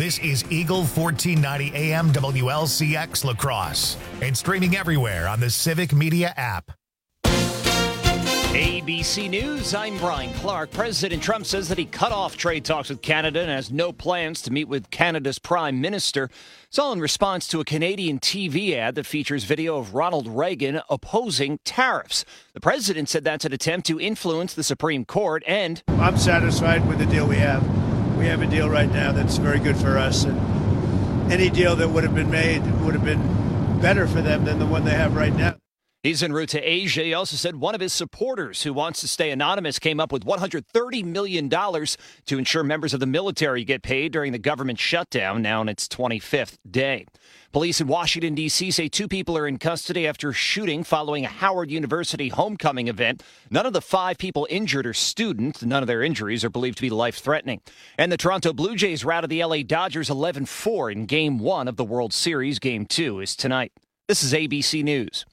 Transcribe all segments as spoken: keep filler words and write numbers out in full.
This is Eagle fourteen ninety A M W L C X La Crosse and streaming everywhere on the Civic Media app. A B C News, I'm Brian Clark. President Trump says that he cut off trade talks with Canada and has no plans to meet with Canada's Prime Minister. It's all in response to a Canadian T V ad that features video of Ronald Reagan opposing tariffs. The president said that's an attempt to influence the Supreme Court and... I'm satisfied with the deal we have. We have a deal right now that's very good for us. And any deal that would have been made would have been better for them than the one they have right now. He's en route to Asia. He also said one of his supporters who wants to stay anonymous came up with one hundred thirty million dollars to ensure members of the military get paid during the government shutdown now in its twenty-fifth day. Police in Washington, D C say two people are in custody after shooting following a Howard University homecoming event. None of the five people injured are students. None of their injuries are believed to be life-threatening. And the Toronto Blue Jays routed the L A Dodgers eleven four in Game one of the World Series. Game two is tonight. This is A B C News.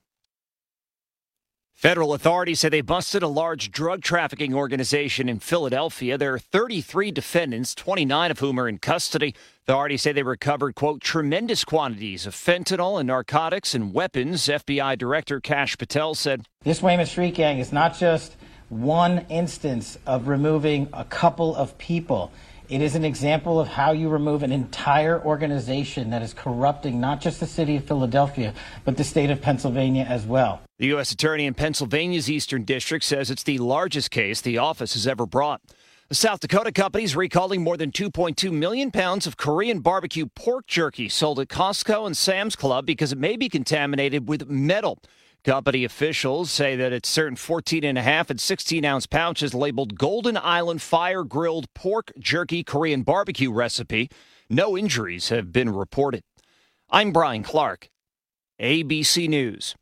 Federal authorities say they busted a large drug trafficking organization in Philadelphia. There are thirty-three defendants, twenty-nine of whom are in custody. Authorities say they recovered, quote, tremendous quantities of fentanyl and narcotics and weapons. F B I Director Kash Patel said, "This Weymouth Street Gang is not just one instance of removing a couple of people. It is an example of how you remove an entire organization that is corrupting not just the city of Philadelphia, but the state of Pennsylvania as well." The U S attorney in Pennsylvania's Eastern District says it's the largest case the office has ever brought. The South Dakota company is recalling more than two point two million pounds of Korean barbecue pork jerky sold at Costco and Sam's Club because it may be contaminated with metal. Company officials say that it's certain fourteen and a half and sixteen ounce pouches labeled Golden Island Fire Grilled Pork Jerky Korean Barbecue Recipe. No injuries have been reported. I'm Brian Clark, A B C News.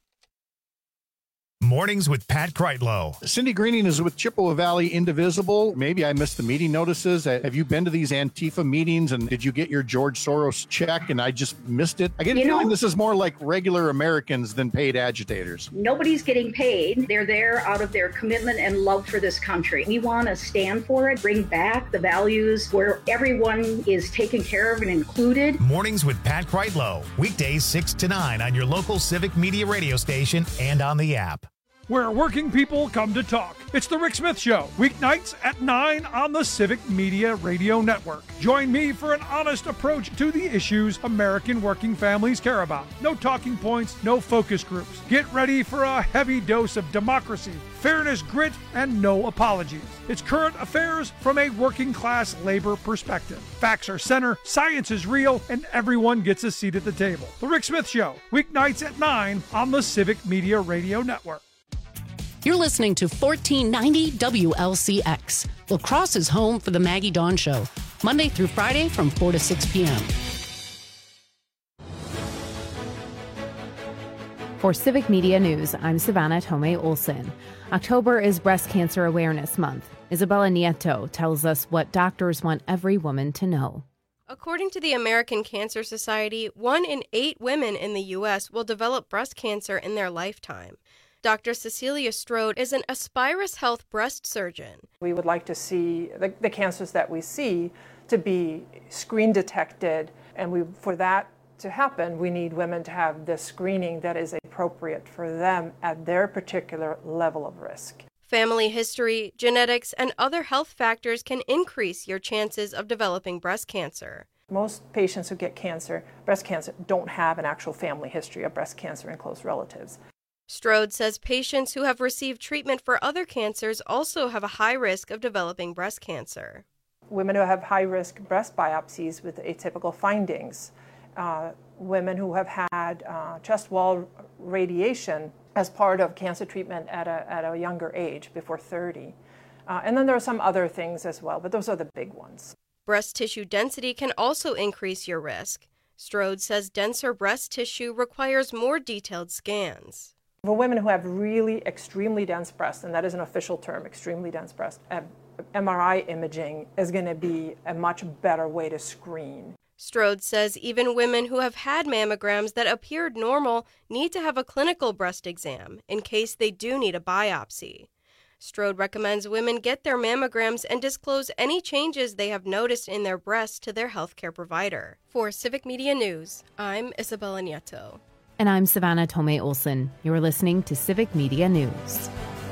Mornings with Pat Kreitlow. Cindy Greening is with Chippewa Valley Indivisible. Maybe I missed the meeting notices. Have you been to these Antifa meetings, and did you get your George Soros check and I just missed it? I get a feeling know, this is more like regular Americans than paid agitators. Nobody's getting paid. They're there out of their commitment and love for this country. We want to stand for it, bring back the values where everyone is taken care of and included. Mornings with Pat Kreitlow. Weekdays six to nine on your local Civic Media radio station and on the app. Where working people come to talk. It's the Rick Smith Show, weeknights at nine on the Civic Media Radio Network. Join me for an honest approach to the issues American working families care about. No talking points, no focus groups. Get ready for a heavy dose of democracy, fairness, grit, and no apologies. It's current affairs from a working class labor perspective. Facts are center, science is real, and everyone gets a seat at the table. The Rick Smith Show, weeknights at nine on the Civic Media Radio Network. You're listening to fourteen ninety W L C X, La Crosse's home for the Maggie Dawn Show, Monday through Friday from four to six p.m. For Civic Media News, I'm Savannah Tomei Olson. October is Breast Cancer Awareness Month. Isabella Nieto tells us what doctors want every woman to know. According to the American Cancer Society, one in eight women in the U S will develop breast cancer in their lifetime. Doctor Cecilia Strode is an Aspirus Health breast surgeon. We would like to see the, the cancers that we see to be screen detected, and we, for that to happen, we need women to have the screening that is appropriate for them at their particular level of risk. Family history, genetics, and other health factors can increase your chances of developing breast cancer. Most patients who get cancer, breast cancer, don't have an actual family history of breast cancer in close relatives. Strode says patients who have received treatment for other cancers also have a high risk of developing breast cancer. Women who have high-risk breast biopsies with atypical findings, uh, women who have had uh, chest wall radiation as part of cancer treatment at a, at a younger age, before thirty. Uh, and then there are some other things as well, but those are the big ones. Breast tissue density can also increase your risk. Strode says denser breast tissue requires more detailed scans. For women who have really extremely dense breasts, and that is an official term, extremely dense breast, M R I imaging is going to be a much better way to screen. Strode says even women who have had mammograms that appeared normal need to have a clinical breast exam in case they do need a biopsy. Strode recommends women get their mammograms and disclose any changes they have noticed in their breasts to their healthcare provider. For Civic Media News, I'm Isabella Nieto. And I'm Savannah Tomei Olson. You're listening to Civic Media News.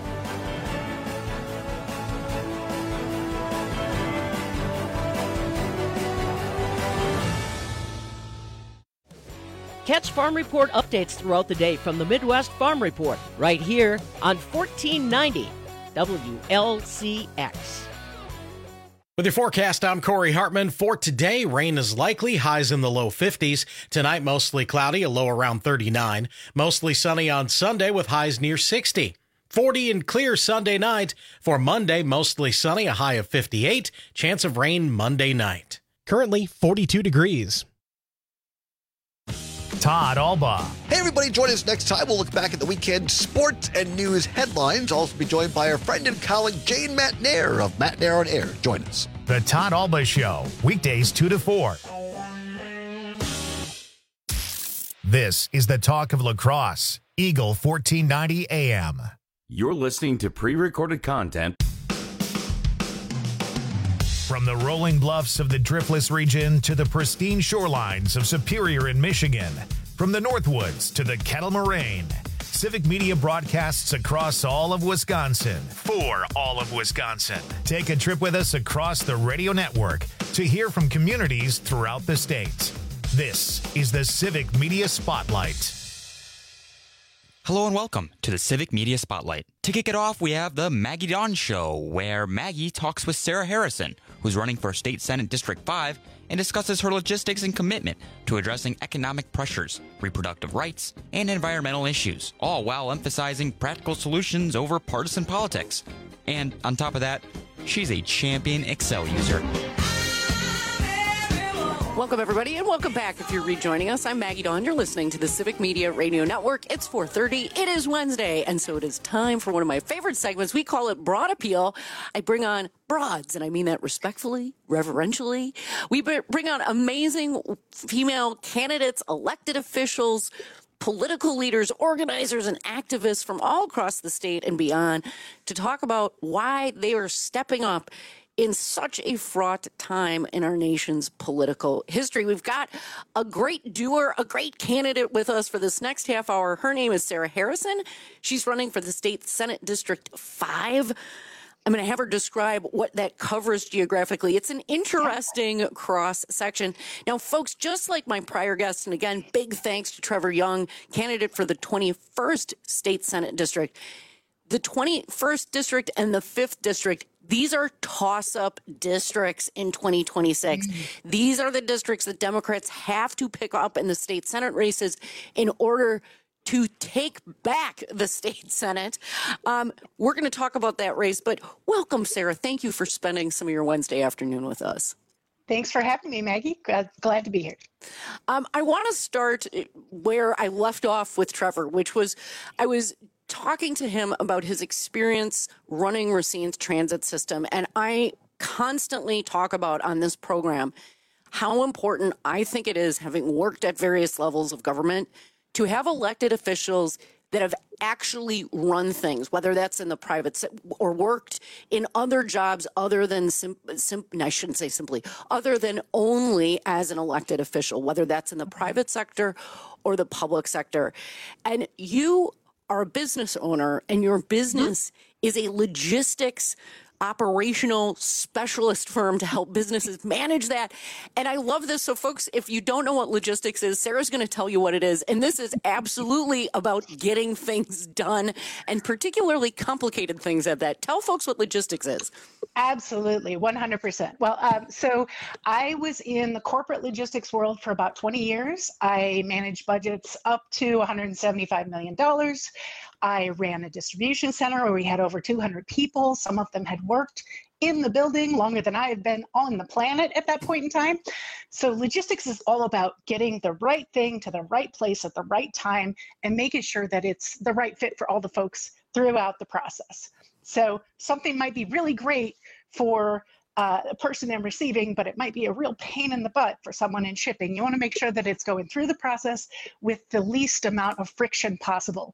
Catch Farm Report updates throughout the day from the Midwest Farm Report, right here on fourteen ninety W L C X. With your forecast, I'm Corey Hartman. For today, rain is likely, highs in the low fifties. Tonight, mostly cloudy, a low around thirty-nine. Mostly sunny on Sunday with highs near sixty. forty and clear Sunday night. For Monday, mostly sunny, a high of fifty-eight. Chance of rain Monday night. Currently forty-two degrees. Todd Albaugh. Hey, everybody, join us next time. We'll look back at the weekend sports and news headlines. Also be joined by our friend and colleague, Jane Matnair of Matnair on Air. Join us. The Todd Albaugh Show, weekdays two to four. This is the talk of La Crosse, Eagle fourteen ninety A M. You're listening to pre-recorded content. From the rolling bluffs of the Driftless region to the pristine shorelines of Superior in Michigan, from the Northwoods to the Kettle Moraine, Civic Media broadcasts across all of Wisconsin for all of Wisconsin. Take a trip with us across the radio network to hear from communities throughout the state. This is the Civic Media Spotlight. Hello and welcome to the Civic Media Spotlight. To kick it off, we have the Maggie Dawn Show, where Maggie talks with Sarah Harrison, who's running for State Senate District five, and discusses her logistics and commitment to addressing economic pressures, reproductive rights, and environmental issues, all while emphasizing practical solutions over partisan politics. And on top of that, she's a champion Excel user. Welcome, everybody, and welcome back if you're rejoining us. I'm Maggie Dawn. You're listening to the Civic Media Radio Network. It's four thirty. It is Wednesday, and so it is time for one of my favorite segments. We call it Broad Appeal. I bring on broads, and I mean that respectfully, reverentially. We bring on amazing female candidates, elected officials, political leaders, organizers, and activists from all across the state and beyond to talk about why they are stepping up in such a fraught time in our nation's political history. We've got a great doer, a great candidate with us for this next half hour. Her name is Sarah Harrison. She's running for the State Senate District five. I'm going to have her describe what that covers geographically. It's an interesting cross section. Now, folks, just like my prior guests, and again, big thanks to Trevor Young, candidate for the twenty-first State Senate District. The twenty-first District and the fifth District, these are toss-up districts in twenty twenty-six. Mm-hmm. These are the districts that Democrats have to pick up in the state Senate races in order to take back the state Senate. Um, we're going to talk about that race, but welcome, Sarah. Thank you for spending some of your Wednesday afternoon with us. Thanks for having me, Maggie. Glad, glad to be here. Um, I want to start where I left off with Trevor, which was I was talking to him about his experience running Racine's transit system. And I constantly talk about on this program how important I think it is, having worked at various levels of government, to have elected officials that have actually run things, whether that's in the private se- or worked in other jobs other than, sim- sim- I shouldn't say simply, other than only as an elected official, whether that's in the private sector or the public sector. And you are a business owner, and your business mm-hmm. is a logistics operational specialist firm to help businesses manage that. And I love this. So folks, if you don't know what logistics is, Sarah's going to tell you what it is. And this is absolutely about getting things done, and particularly complicated things at that. Tell folks what logistics is. Absolutely, one hundred percent. Well, um, so I was in the corporate logistics world for about twenty years. I managed budgets up to one hundred seventy-five million dollars. I ran a distribution center where we had over two hundred people. Some of them had worked in the building longer than I had been on the planet at that point in time. So logistics is all about getting the right thing to the right place at the right time and making sure that it's the right fit for all the folks throughout the process. So something might be really great for uh, a person in receiving, but it might be a real pain in the butt for someone in shipping. You want to make sure that it's going through the process with the least amount of friction possible.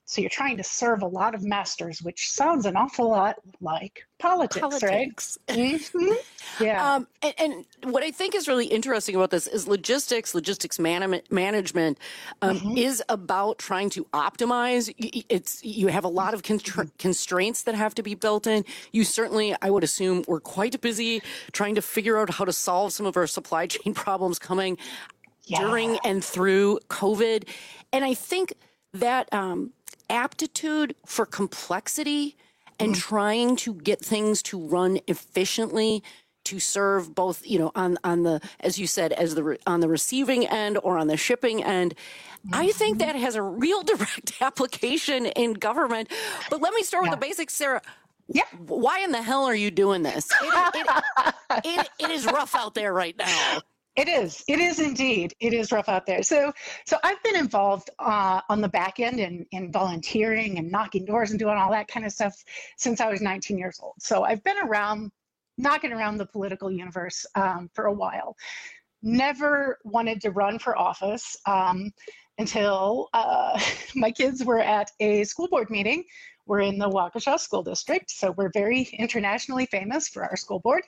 So you're trying to serve a lot of masters, which sounds an awful lot like politics, Politics. right? Mm-hmm. Yeah. Um, and, and what I think is really interesting about this is logistics, logistics man- management um, mm-hmm. is about trying to optimize. It's you have a lot of constra- constraints that have to be built in. You certainly, I would assume, were quite busy trying to figure out how to solve some of our supply chain problems coming yeah. during and through COVID. And I think that um, aptitude for complexity and trying to get things to run efficiently to serve both, you know, on, on the, as you said, as the, on the receiving end or on the shipping end. Mm-hmm. I think that has a real direct application in government. But let me start yeah. with the basics, Sarah. Yeah. Why in the hell are you doing this? It, it, it, it is rough out there right now. It is. It is indeed. It is rough out there. So, so I've been involved uh, on the back end in, in volunteering and knocking doors and doing all that kind of stuff since I was nineteen years old. So I've been around, knocking around the political universe um, for a while. Never wanted to run for office um, until uh, my kids were at a school board meeting. We're in the Waukesha School District, so we're very internationally famous for our school board.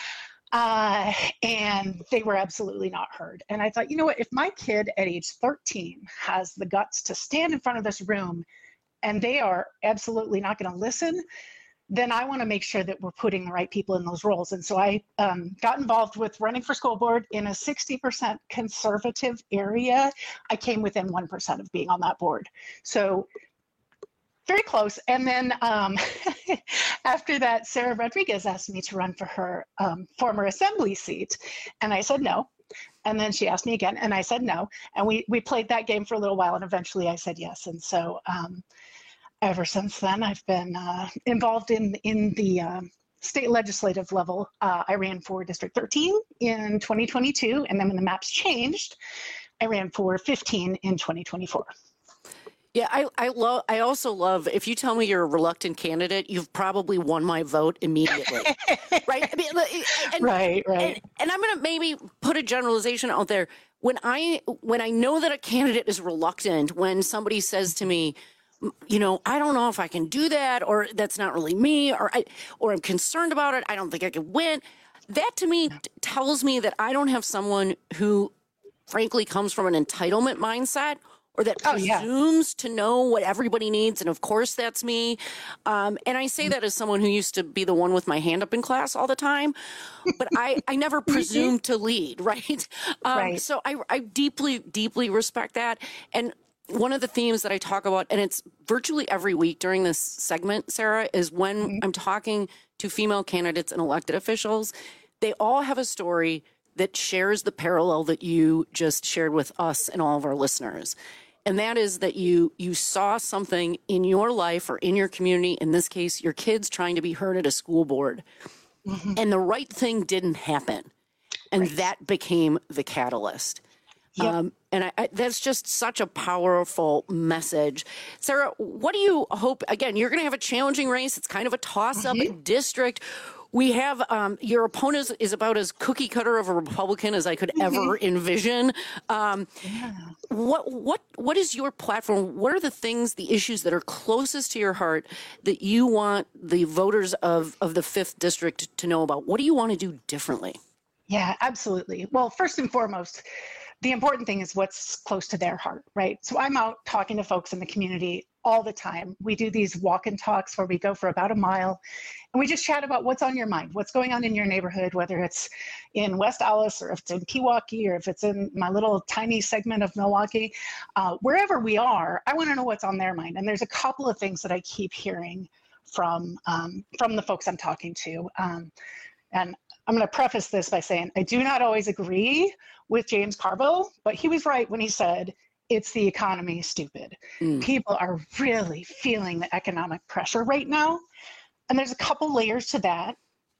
Uh, and they were absolutely not heard. And I thought, you know what, if my kid at age thirteen has the guts to stand in front of this room and they are absolutely not going to listen, then I want to make sure that we're putting the right people in those roles. And so I um, got involved with running for school board in a sixty percent conservative area. I came within one percent of being on that board. So very close. And then um, after that, Sarah Rodriguez asked me to run for her um, former assembly seat. And I said no. And then she asked me again, and I said no. And we, we played that game for a little while, and eventually I said yes. And so um, ever since then, I've been uh, involved in, in the um, state legislative level. Uh, I ran for District thirteen in twenty twenty-two, and then when the maps changed, I ran for fifteen in twenty twenty-four. Yeah, I, I love. I also love. If you tell me you're a reluctant candidate, you've probably won my vote immediately, right? I mean, and, right, right. And, and I'm going to maybe put a generalization out there. When I when I know that a candidate is reluctant, when somebody says to me, you know, I don't know if I can do that, or that's not really me, or I or I'm concerned about it. I don't think I can win. That to me t- tells me that I don't have someone who, frankly, comes from an entitlement mindset, or that oh, presumes yeah. to know what everybody needs. And of course, that's me. Um, and I say that as someone who used to be the one with my hand up in class all the time. But I, I never presumed to lead, right? Um, right. So I, I deeply, deeply respect that. And one of the themes that I talk about, and it's virtually every week during this segment, Sarah, is when mm-hmm. I'm talking to female candidates and elected officials, they all have a story that shares the parallel that you just shared with us and all of our listeners. And that is that you you saw something in your life or in your community, in this case, your kids trying to be heard at a school board, mm-hmm. and the right thing didn't happen. And right. that became the catalyst. Yep. Um, and I, I, that's just such a powerful message. Sarah, what do you hope? Again, you're going to have a challenging race. It's kind of a toss-up mm-hmm. district. We have um, your opponent is about as cookie cutter of a Republican as I could ever envision. Um, yeah. What what what is your platform? What are the things, the issues that are closest to your heart that you want the voters of, of the fifth district to know about? What do you want to do differently? Yeah, absolutely. Well, first and foremost, the important thing is what's close to their heart, right? So I'm out talking to folks in the community all the time. We do these walk and talks where we go for about a mile and we just chat about what's on your mind, what's going on in your neighborhood, whether it's in West Allis or if it's in Pewaukee or if it's in my little tiny segment of Milwaukee. Uh, wherever we are, I want to know what's on their mind. And there's a couple of things that I keep hearing from, um, from the folks I'm talking to. Um, and I'm going to preface this by saying I do not always agree with James Carville, but he was right when he said, it's the economy, stupid. Mm. People are really feeling the economic pressure right now. And there's a couple layers to that.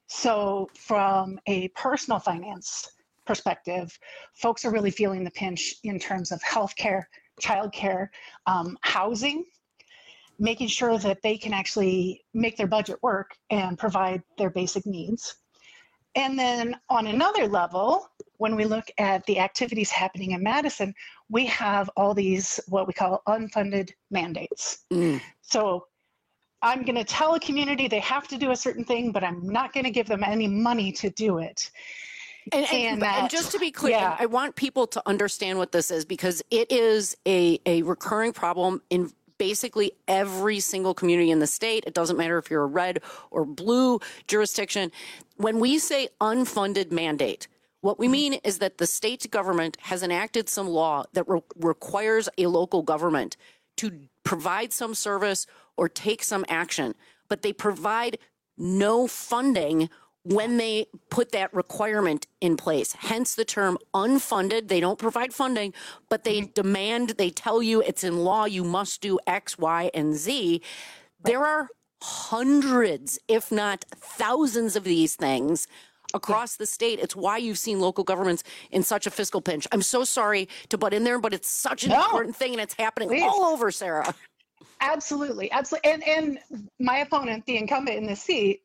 So from a personal finance perspective, folks are really feeling the pinch in terms of healthcare, childcare, um, housing, making sure that they can actually make their budget work and provide their basic needs. And then on another level, when we look at the activities happening in Madison, we have all these what we call unfunded mandates. Mm. So I'm going to tell a community they have to do a certain thing, but I'm not going to give them any money to do it. And, and, and, that, and just to be clear, yeah. I want people to understand what this is, because it is a, a recurring problem in basically every single community in the state. It doesn't matter if you're a red or blue jurisdiction. When we say unfunded mandate, what we mean is that the state government has enacted some law that re- requires a local government to provide some service or take some action, but they provide no funding when they put that requirement in place. Hence the term unfunded. They don't provide funding, but they demand, they tell you it's in law, you must do X, Y, and Z. There are hundreds, if not thousands of these things across the state. It's why you've seen local governments in such a fiscal pinch. I'm so sorry to butt in there, but it's such an no. important thing, and it's happening Please. all over, Sarah. Absolutely. Absolutely. And, and my opponent, the incumbent in the seat,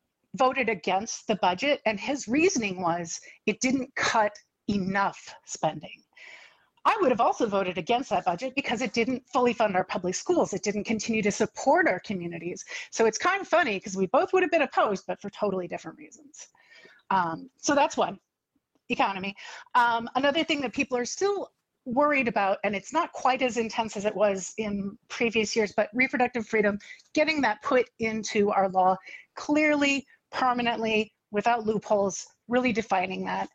voted against the budget, and his reasoning was it didn't cut enough spending. I would have also voted against that budget because it didn't fully fund our public schools. It didn't continue to support our communities. So it's kind of funny because we both would have been opposed, but for totally different reasons. Um, so that's one, economy. Um, another thing that people are still worried about, and it's not quite as intense as it was in previous years, but reproductive freedom, getting that put into our law clearly, permanently, without loopholes, really defining that.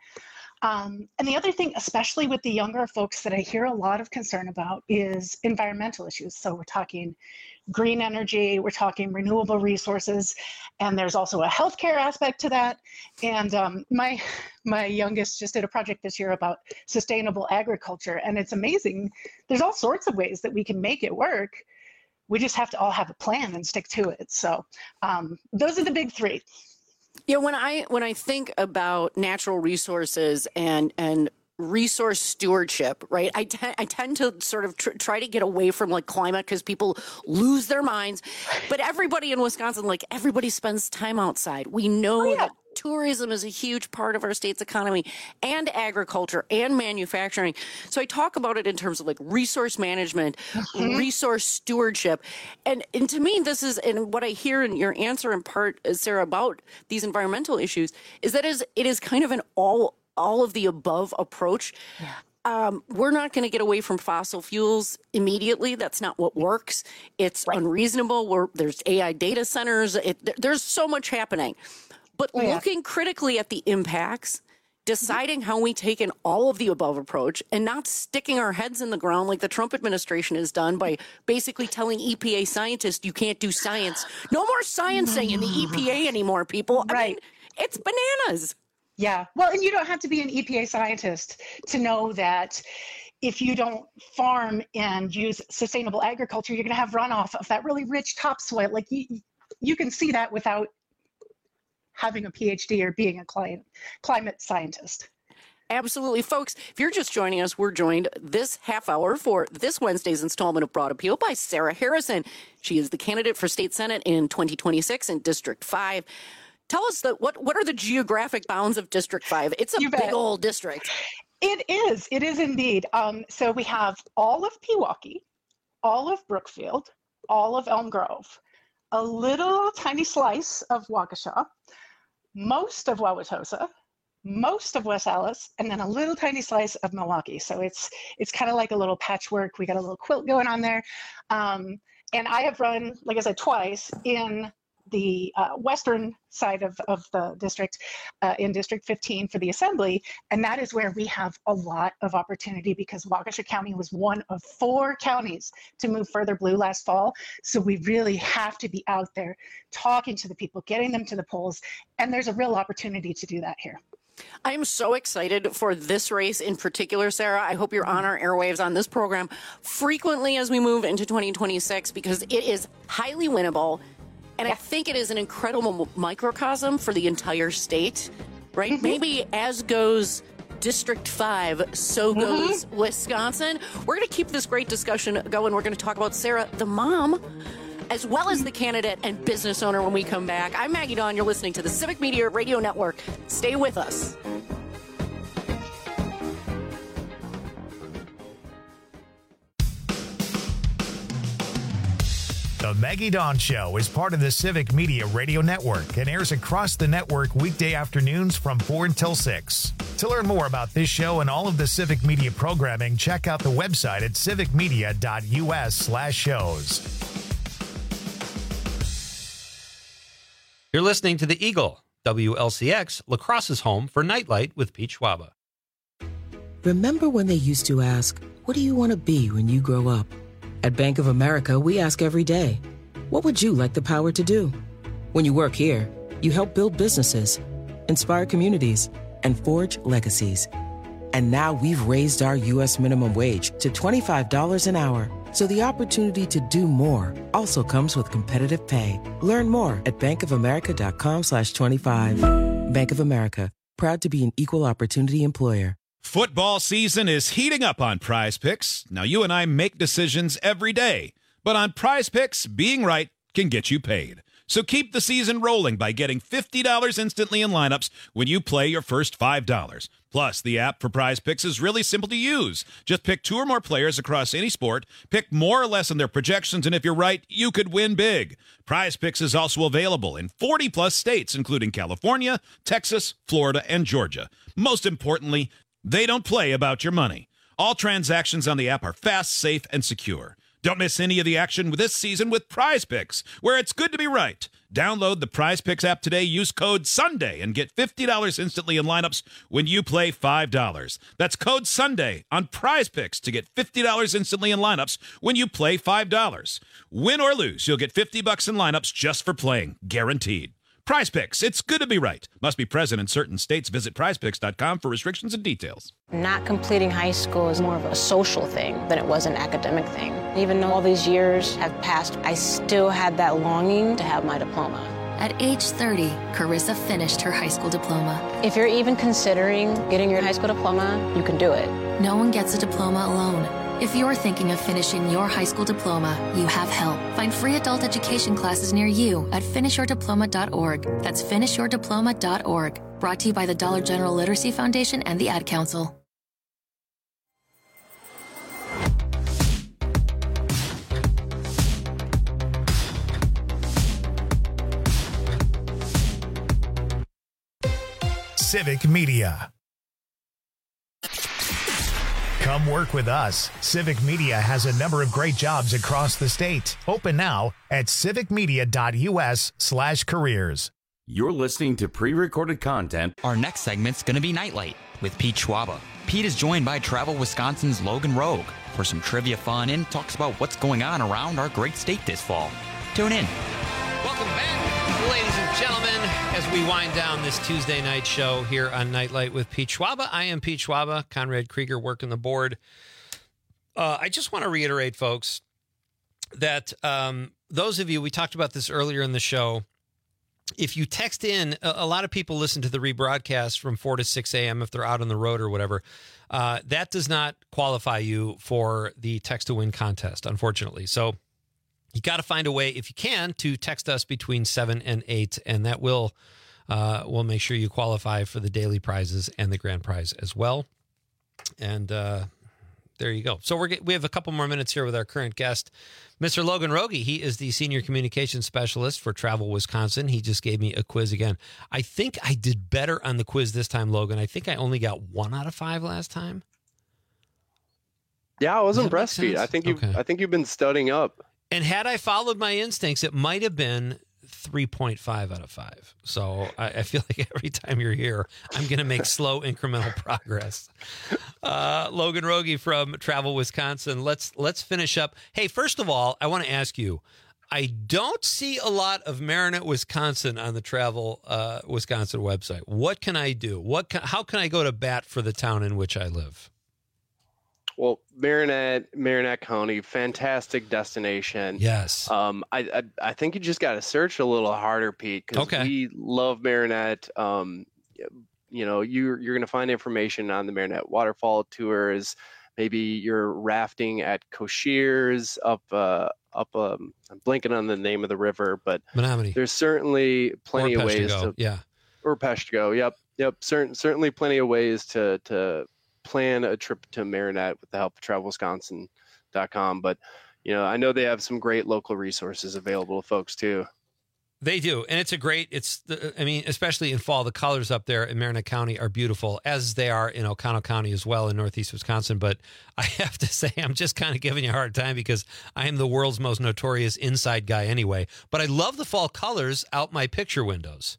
Um, and the other thing, especially with the younger folks that I hear a lot of concern about, is environmental issues. So we're talking green energy, we're talking renewable resources, and there's also a healthcare aspect to that. And um, my my youngest just did a project this year about sustainable agriculture, and it's amazing. There's all sorts of ways that we can make it work. We just have to all have a plan and stick to it. So um, those are the big three. Yeah, when I when I think about natural resources and and resource stewardship, right? I, te- I tend to sort of tr- try to get away from like climate because people lose their minds. But everybody in Wisconsin, like everybody spends time outside. We know oh, yeah. that tourism is a huge part of our state's economy, and agriculture and manufacturing. So I talk about it in terms of like resource management, mm-hmm. resource stewardship. And, and to me, this is, and what I hear in your answer in part, Sarah, about these environmental issues is that is it is kind of an all all of the above approach. Yeah. Um, we're not going to get away from fossil fuels immediately. That's not what works. It's right. unreasonable. We're, there's A I data centers. It, there's so much happening. But oh, yeah. looking critically at the impacts, deciding mm-hmm. how we take an all of the above approach, and not sticking our heads in the ground like the Trump administration has done by basically telling E P A scientists you can't do science. No more sciencing in the E P A anymore, people. Right. I mean, it's bananas. Yeah. Well, and you don't have to be an E P A scientist to know that if you don't farm and use sustainable agriculture, you're going to have runoff of that really rich topsoil. Like you, you can see that without having a P H D or being a climate, climate scientist. Absolutely. Folks, if you're just joining us, we're joined this half hour for this Wednesday's installment of Broad Appeal by Sarah Harrison. She is the candidate for state senate in twenty twenty-six in District five. Tell us that what, what are the geographic bounds of District five? It's a you big bet. old district. It is. It is indeed. Um, so we have all of Pewaukee, all of Brookfield, all of Elm Grove, a little tiny slice of Waukesha, most of Wauwatosa, most of West Allis, and then a little tiny slice of Milwaukee. So it's it's kind of like a little patchwork. We got a little quilt going on there. Um, and I have run, like I said, twice in the uh, western side of, of the district, uh, in District fifteen for the Assembly. And that is where we have a lot of opportunity because Waukesha County was one of four counties to move further blue last fall. So we really have to be out there talking to the people, getting them to the polls. And there's a real opportunity to do that here. I am so excited for this race in particular, Sarah. I hope you're on our airwaves on this program frequently as we move into twenty twenty-six because it is highly winnable. And yeah. I think it is an incredible microcosm for the entire state, right? Mm-hmm. Maybe as goes District five, so goes mm-hmm. Wisconsin. We're going to keep this great discussion going. We're going to talk about Sarah, the mom, as well as the candidate and business owner when we come back. I'm Maggie Dawn. You're listening to the Civic Media Radio Network. Stay with us. The Maggie Dawn Show is part of the Civic Media Radio Network and airs across the network weekday afternoons from four until six. To learn more about this show and all of the Civic Media programming, check out the website at civicmedia.us slash shows. You're listening to The Eagle, W L C X, La Crosse's home for Nightlight with Pete Schwaba. Remember when they used to ask, what do you want to be when you grow up? At Bank of America, we ask every day, what would you like the power to do? When you work here, you help build businesses, inspire communities, and forge legacies. And now we've raised our U S minimum wage to twenty-five dollars an hour. So the opportunity to do more also comes with competitive pay. Learn more at bankofamerica.com slash 25. Bank of America, proud to be an equal opportunity employer. Football season is heating up on Prize Picks. Now, you and I make decisions every day, but on Prize Picks, being right can get you paid. So keep the season rolling by getting fifty dollars instantly in lineups when you play your first five dollars. Plus, the app for Prize Picks is really simple to use. Just pick two or more players across any sport, pick more or less on their projections, and if you're right, you could win big. Prize Picks is also available in forty plus states, including California, Texas, Florida, and Georgia. Most importantly, they don't play about your money. All transactions on the app are fast, safe, and secure. Don't miss any of the action this season with Prize Picks, where it's good to be right. Download the Prize Picks app today, use code SUNDAY, and get fifty dollars instantly in lineups when you play five dollars. That's code SUNDAY on Prize Picks to get fifty dollars instantly in lineups when you play five dollars. Win or lose, you'll get fifty bucks in lineups just for playing, guaranteed. Prize Picks, it's good to be right. Must be present in certain states. Visit prize picks dot com for restrictions and details. Not completing high school is more of a social thing than it was an academic thing. Even though all these years have passed, I still had that longing to have my diploma. At age thirty, Carissa finished her high school diploma. If you're even considering getting your high school diploma, you can do it. No one gets a diploma alone. If you're thinking of finishing your high school diploma, you have help. Find free adult education classes near you at finish your diploma dot org. That's finish your diploma dot org. Brought to you by the Dollar General Literacy Foundation and the Ad Council. Civic Media. Come work with us. Civic Media has a number of great jobs across the state. Open now at civicmedia.us slash careers. You're listening to pre-recorded content. Our next segment's going to be Nightlight with Pete Schwaba. Pete is joined by Travel Wisconsin's Logan Rogue for some trivia fun and talks about what's going on around our great state this fall. Tune in. Welcome back, ladies and gentlemen, as we wind down this Tuesday night show here on Nightlight with Pete Schwaba. I am Pete Schwaba, Conrad Krieger working the board. Uh, I just want to reiterate, folks, that um, those of you, we talked about this earlier in the show, if you text in, a, a lot of people listen to the rebroadcast from four to six a.m. if they're out on the road or whatever. Uh, that does not qualify you for the text to win contest, unfortunately. So you got to find a way, if you can, to text us between seven and eight, and that will uh, will make sure you qualify for the daily prizes and the grand prize as well. And uh, there you go. So we're we have a couple more minutes here with our current guest, Mister Logan Rogie. He is the Senior Communications Specialist for Travel Wisconsin. He just gave me a quiz again. I think I did better on the quiz this time, Logan. I think I only got one out of five last time. Yeah, I was impressed, Pete. I think you Okay. I think you've been studying up. And had I followed my instincts, it might have been three point five out of five. So I, I feel like every time you're here, I'm going to make slow incremental progress. Uh, Logan Rogie from Travel Wisconsin. Let's let's finish up. Hey, first of all, I want to ask you, I don't see a lot of Marinette, Wisconsin on the Travel uh, Wisconsin website. What can I do? What can, how can I go to bat for the town in which I live? Well, Marinette, Marinette County, fantastic destination. Yes. Um, I, I I think you just got to search a little harder, Pete, because Okay. we love Marinette. Um, you know, you're you're gonna find information on the Marinette waterfall tours. Maybe you're rafting at Coshears up uh, up. Um, I'm blanking on the name of the river, but Menominee. there's certainly plenty Or of ways Peshtigo, to yeah. or Peshtigo. Yep, yep. Certain certainly plenty of ways to to plan a trip to Marinette with the help of travel wisconsin dot com. But you know, I know they have some great local resources available to folks too. They do, and it's a great. It's, the, I mean, especially in fall, the colors up there in Marinette County are beautiful, as they are in Oconto County as well in Northeast Wisconsin. But I have to say, I'm just kind of giving you a hard time because I am the world's most notorious inside guy anyway. But I love the fall colors out my picture windows.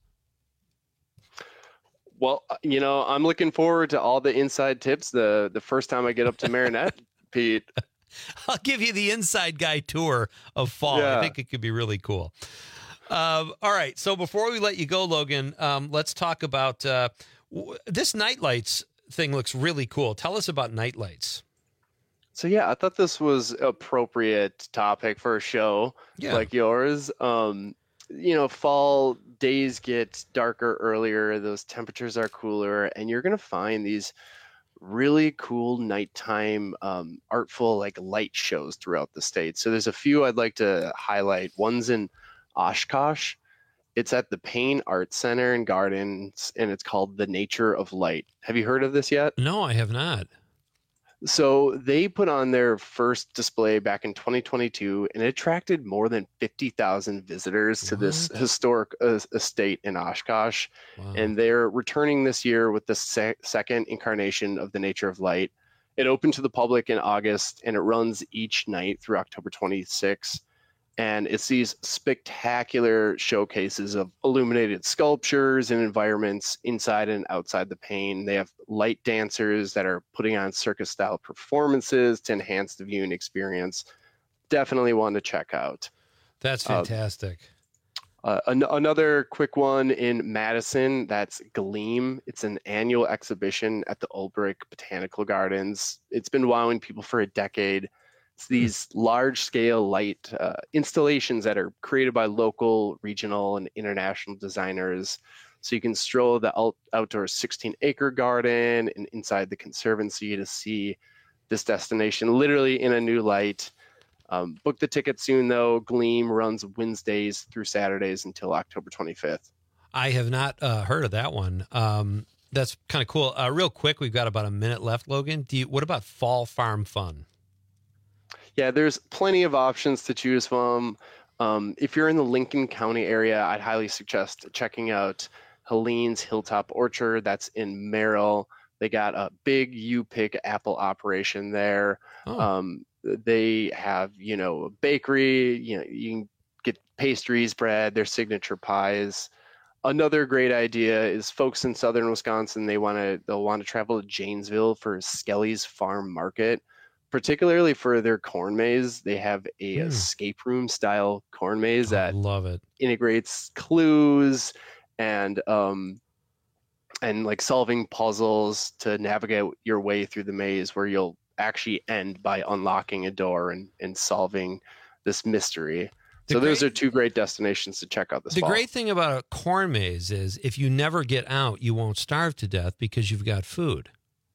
Well, you know, I'm looking forward to all the inside tips the the first time I get up to Marinette, Pete. I'll give you the inside guy tour of fall. Yeah. I think it could be really cool. Um, all right. So before we let you go, Logan, um, let's talk about uh, w- this Nightlights thing. Looks really cool. Tell us about Nightlights. So yeah, I thought this was appropriate topic for a show Yeah. like yours. Um, you know, fall days get darker earlier. Those temperatures are cooler, and you're gonna find these really cool nighttime um, artful like light shows throughout the state. So there's a few I'd like to highlight. One's in Oshkosh. It's at the Payne Art Center and Gardens, and it's called The Nature of Light. Have you heard of this yet? No, I have not. So they put on their first display back in twenty twenty-two, and it attracted more than fifty thousand visitors to this historic uh, estate in Oshkosh. Wow. And they're returning this year with the se- second incarnation of The Nature of Light. It opened to the public in August, and it runs each night through October twenty-sixth. And it's these spectacular showcases of illuminated sculptures and environments inside and outside the Payne. They have light dancers that are putting on circus-style performances to enhance the viewing experience. Definitely one to check out. That's fantastic. Uh, uh, an- another quick one in Madison, that's Gleam. It's an annual exhibition at the Ulbrich Botanical Gardens. It's been wowing people for a decade. It's these large-scale light uh, installations that are created by local, regional, and international designers. So you can stroll the out- outdoor sixteen-acre garden and inside the conservancy to see this destination literally in a new light. Um, book the ticket soon, though. Gleam runs Wednesdays through Saturdays until October twenty-fifth. I have not uh, heard of that one. Um, that's kind of cool. Uh, real quick, we've got about a minute left, Logan. Do you, what about Fall Farm Fun? Yeah, there's plenty of options to choose from. Um, if you're in the Lincoln County area, I'd highly suggest checking out Helene's Hilltop Orchard. That's in Merrill. They got a big U-Pick apple operation there. Oh. Um, they have, you know, a bakery. You know, you can get pastries, bread, their signature pies. Another great idea is folks in southern Wisconsin. They want to they'll want to travel to Janesville for Skelly's Farm Market. Particularly for their corn maze, they have a Mm. escape room style corn maze I that love it. integrates clues and um and like solving puzzles to navigate your way through the maze, where you'll actually end by unlocking a door and, and solving this mystery. The so those great- are two great destinations to check out this The fall. great thing about a corn maze is if you never get out, you won't starve to death because you've got food.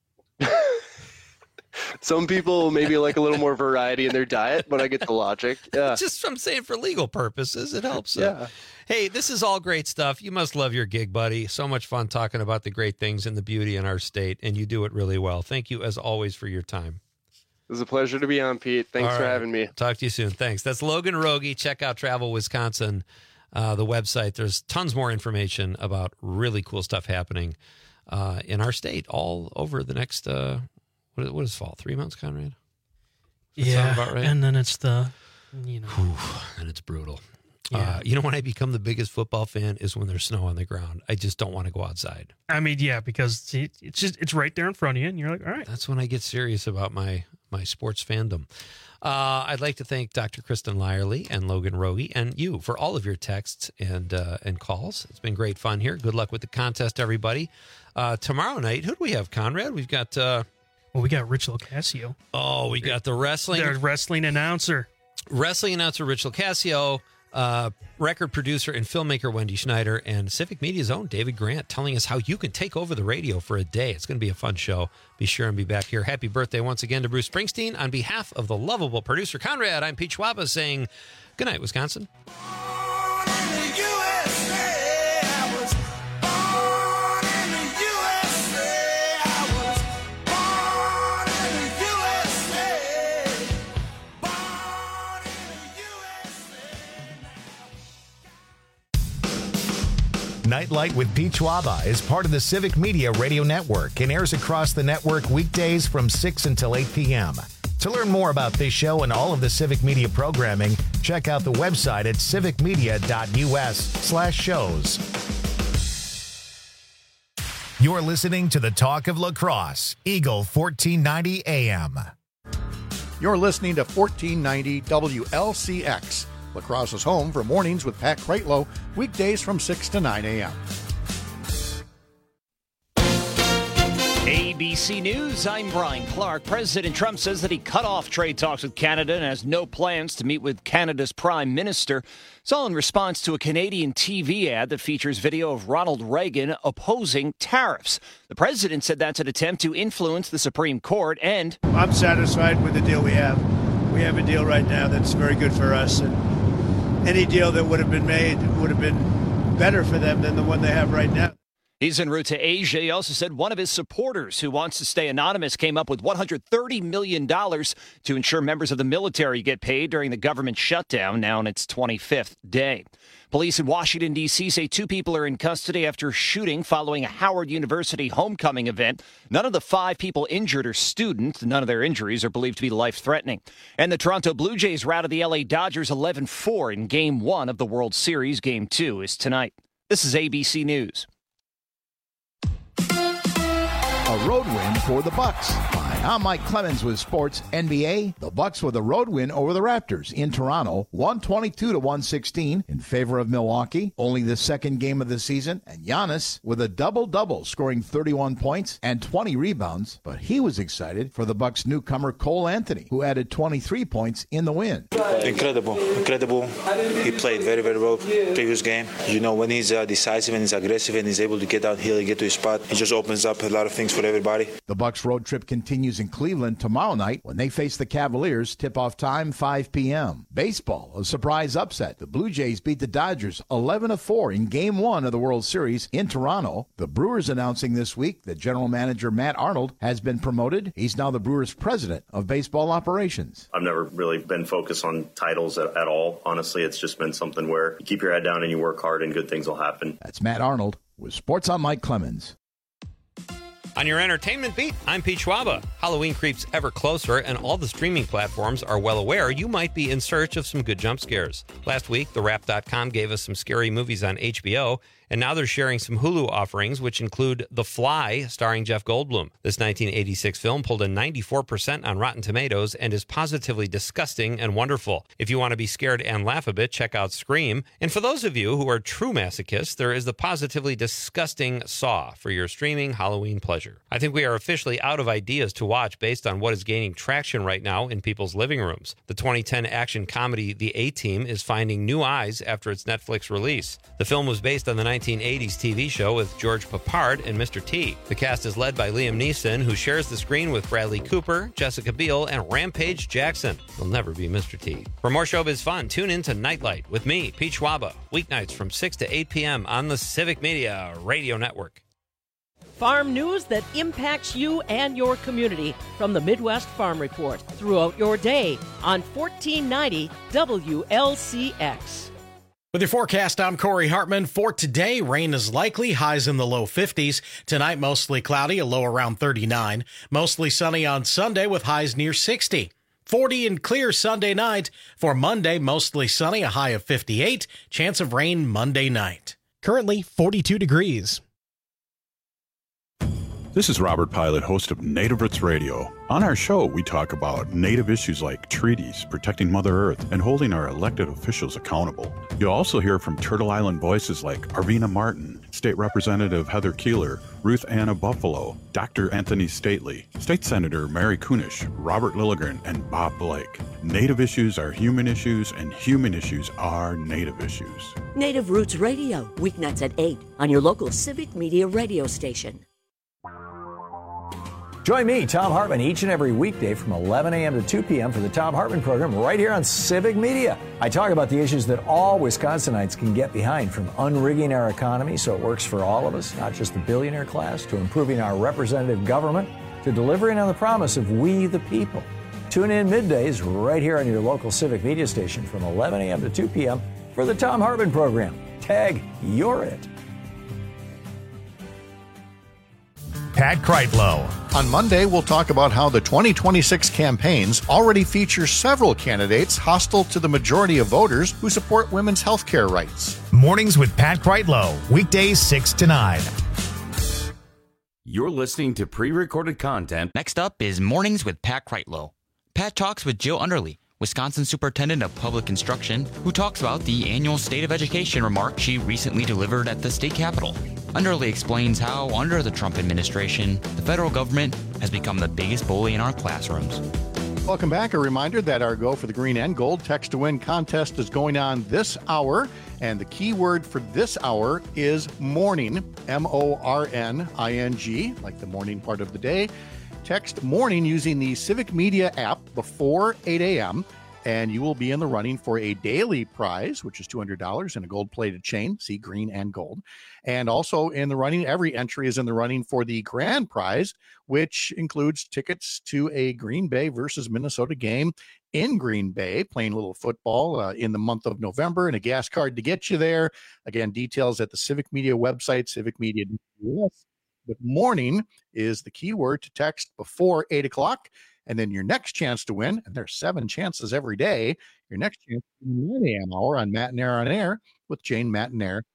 Some people maybe like a little more variety in their diet, but I get the logic. Yeah. Just I'm saying for legal purposes, it helps. Yeah. Hey, this is all great stuff. You must love your gig, buddy. So much fun talking about the great things and the beauty in our state, and you do it really well. Thank you, as always, for your time. It was a pleasure to be on, Pete. Thanks All for right. having me. Talk to you soon. Thanks. That's Logan Rogie. Check out Travel Wisconsin, uh, the website. There's tons more information about really cool stuff happening uh, in our state all over the next, uh, what, what is fall? Three months, Conrad? Does that Yeah, sound about right? and then it's the, you know. Whew, and it's brutal. Yeah. Uh, you know, when I become the biggest football fan is when there's snow on the ground. I just don't want to go outside. I mean, yeah, because it- it's just it's right there in front of you, and you're like, all right. That's when I get serious about my my sports fandom. Uh, I'd like to thank Doctor Kristen Lyerly and Logan Rogie and you for all of your texts and uh, and calls. It's been great fun here. Good luck with the contest, everybody. Uh, tomorrow night, who do we have, Conrad? We've got... Uh, well, we got Rich Locascio. Oh, we got the wrestling... The wrestling announcer. Wrestling announcer Rich Locascio, uh, record producer and filmmaker Wendy Schneider, and Civic Media's own David Grant telling us how you can take over the radio for a day. It's going to be a fun show. Be sure and be back here. Happy birthday once again to Bruce Springsteen. On behalf of the lovable producer Conrad, I'm Pete Schwaba saying good night, Wisconsin. Nightlight with Pete Schwaba is part of the Civic Media Radio Network and airs across the network weekdays from six until eight p.m. To learn more about this show and all of the Civic Media programming, check out the website at civicmedia.us slash shows. You're listening to the Talk of La Crosse, Eagle fourteen ninety A M. You're listening to fourteen ninety W L C X. La Crosse's home for mornings with Pat Kreitlow, weekdays from six to nine a.m. A B C News, I'm Brian Clark. President Trump says that he cut off trade talks with Canada and has no plans to meet with Canada's Prime Minister. It's all in response to a Canadian T V ad that features video of Ronald Reagan opposing tariffs. The president said that's an attempt to influence the Supreme Court and... I'm satisfied with the deal we have. We have a deal right now that's very good for us. And any deal that would have been made would have been better for them than the one they have right now. He's en route to Asia. He also said one of his supporters who wants to stay anonymous came up with one hundred thirty million dollars to ensure members of the military get paid during the government shutdown, now in its twenty-fifth day. Police in Washington, D C say two people are in custody after shooting following a Howard University homecoming event. None of the five people injured are students. None of their injuries are believed to be life-threatening. And the Toronto Blue Jays routed the L A Dodgers eleven four in Game one of the World Series. Game two is tonight. This is A B C News. A road win for the Bucks. Hi, I'm Mike Clemens with Sports N B A. The Bucks with a road win over the Raptors in Toronto, one twenty-two to one sixteen in favor of Milwaukee. Only the second game of the season, and Giannis with a double-double, scoring thirty-one points and twenty rebounds. But he was excited for the Bucks newcomer Cole Anthony, who added twenty-three points in the win. Incredible, incredible. He played very, very well previous game. You know, when he's uh, decisive and he's aggressive and he's able to get downhill and get to his spot, he just opens up a lot of things for everybody. The Bucks road trip continues in Cleveland tomorrow night when they face the Cavaliers. Tip-off time five p.m. Baseball, a surprise upset. The Blue Jays beat the Dodgers eleven to four in Game one of the World Series in Toronto. The Brewers announcing this week that general manager Matt Arnold has been promoted. He's now the Brewers president of baseball operations. I've never really been focused on titles at, at all. Honestly, it's just been something where you keep your head down and you work hard and good things will happen. That's Matt Arnold with Sports on Mike Clemens. On your entertainment beat, I'm Pete Schwaba. Halloween creeps ever closer, and all the streaming platforms are well aware you might be in search of some good jump scares. Last week, the wrap dot com gave us some scary movies on H B O, and now they're sharing some Hulu offerings, which include The Fly, starring Jeff Goldblum. This nineteen eighty-six film pulled a ninety-four percent on Rotten Tomatoes and is positively disgusting and wonderful. If you want to be scared and laugh a bit, check out Scream. And for those of you who are true masochists, there is the positively disgusting Saw for your streaming Halloween pleasure. I think we are officially out of ideas to watch based on what is gaining traction right now in people's living rooms. The twenty ten action comedy The A-Team is finding new eyes after its Netflix release. The film was based on the nineteen eighties T V show with George Papard and Mister T. The cast is led by Liam Neeson, who shares the screen with Bradley Cooper, Jessica Biel, and Rampage Jackson. He'll never be Mister T. For more showbiz fun, tune in to Nightlight with me, Pete Schwaba, weeknights from six to eight p.m. on the Civic Media Radio Network. Farm news that impacts you and your community from the Midwest Farm Report throughout your day on fourteen ninety W L C X. With your forecast, I'm Corey Hartman. For today, rain is likely, highs in the low fifties. Tonight, mostly cloudy, a low around thirty-nine. Mostly sunny on Sunday with highs near sixty. forty and clear Sunday night. For Monday, mostly sunny, a high of fifty-eight. Chance of rain Monday night. Currently forty-two degrees. This is Robert Pilot, host of Native Roots Radio. On our show, we talk about Native issues like treaties, protecting Mother Earth, and holding our elected officials accountable. You'll also hear from Turtle Island voices like Arvina Martin, State Representative Heather Keeler, Ruth Anna Buffalo, Doctor Anthony Stately, State Senator Mary Kunish, Robert Lilligren, and Bob Blake. Native issues are human issues, and human issues are Native issues. Native Roots Radio, weeknights at eight on your local Civic Media radio station. Join me, Tom Hartman, each and every weekday from eleven a.m. to two p.m. for the Tom Hartman program right here on Civic Media. I talk about the issues that all Wisconsinites can get behind, from unrigging our economy so it works for all of us, not just the billionaire class, to improving our representative government, to delivering on the promise of we the people. Tune in middays right here on your local Civic Media station from eleven a.m. to two p.m. for the Tom Hartman program. Tag, you're it. Pat Kreitlow. On Monday, we'll talk about how the twenty twenty-six campaigns already feature several candidates hostile to the majority of voters who support women's health care rights. Mornings with Pat Kreitlow, weekdays six to nine. You're listening to pre-recorded content. Next up is Mornings with Pat Kreitlow. Pat talks with Jill Underly, Wisconsin Superintendent of Public Instruction, who talks about the annual State of Education remark she recently delivered at the state capitol. Underly explains how, under the Trump administration, the federal government has become the biggest bully in our classrooms. Welcome back. A reminder that our Go for the Green and Gold Text to Win contest is going on this hour. And the key word for this hour is morning, M O R N I N G, like the morning part of the day. Text morning using the Civic Media app before eight a.m. and you will be in the running for a daily prize, which is two hundred dollars and a gold-plated chain, see green and gold. And also in the running, every entry is in the running for the grand prize, which includes tickets to a Green Bay versus Minnesota game in Green Bay, playing a little football uh, in the month of November, and a gas card to get you there. Again, details at the Civic Media website, civic media dot U S. But morning is the key word to text before eight o'clock. And then your next chance to win, and there's seven chances every day, your next chance is nine a.m. hour on Matt and Air on Air with Jane Matt and Air.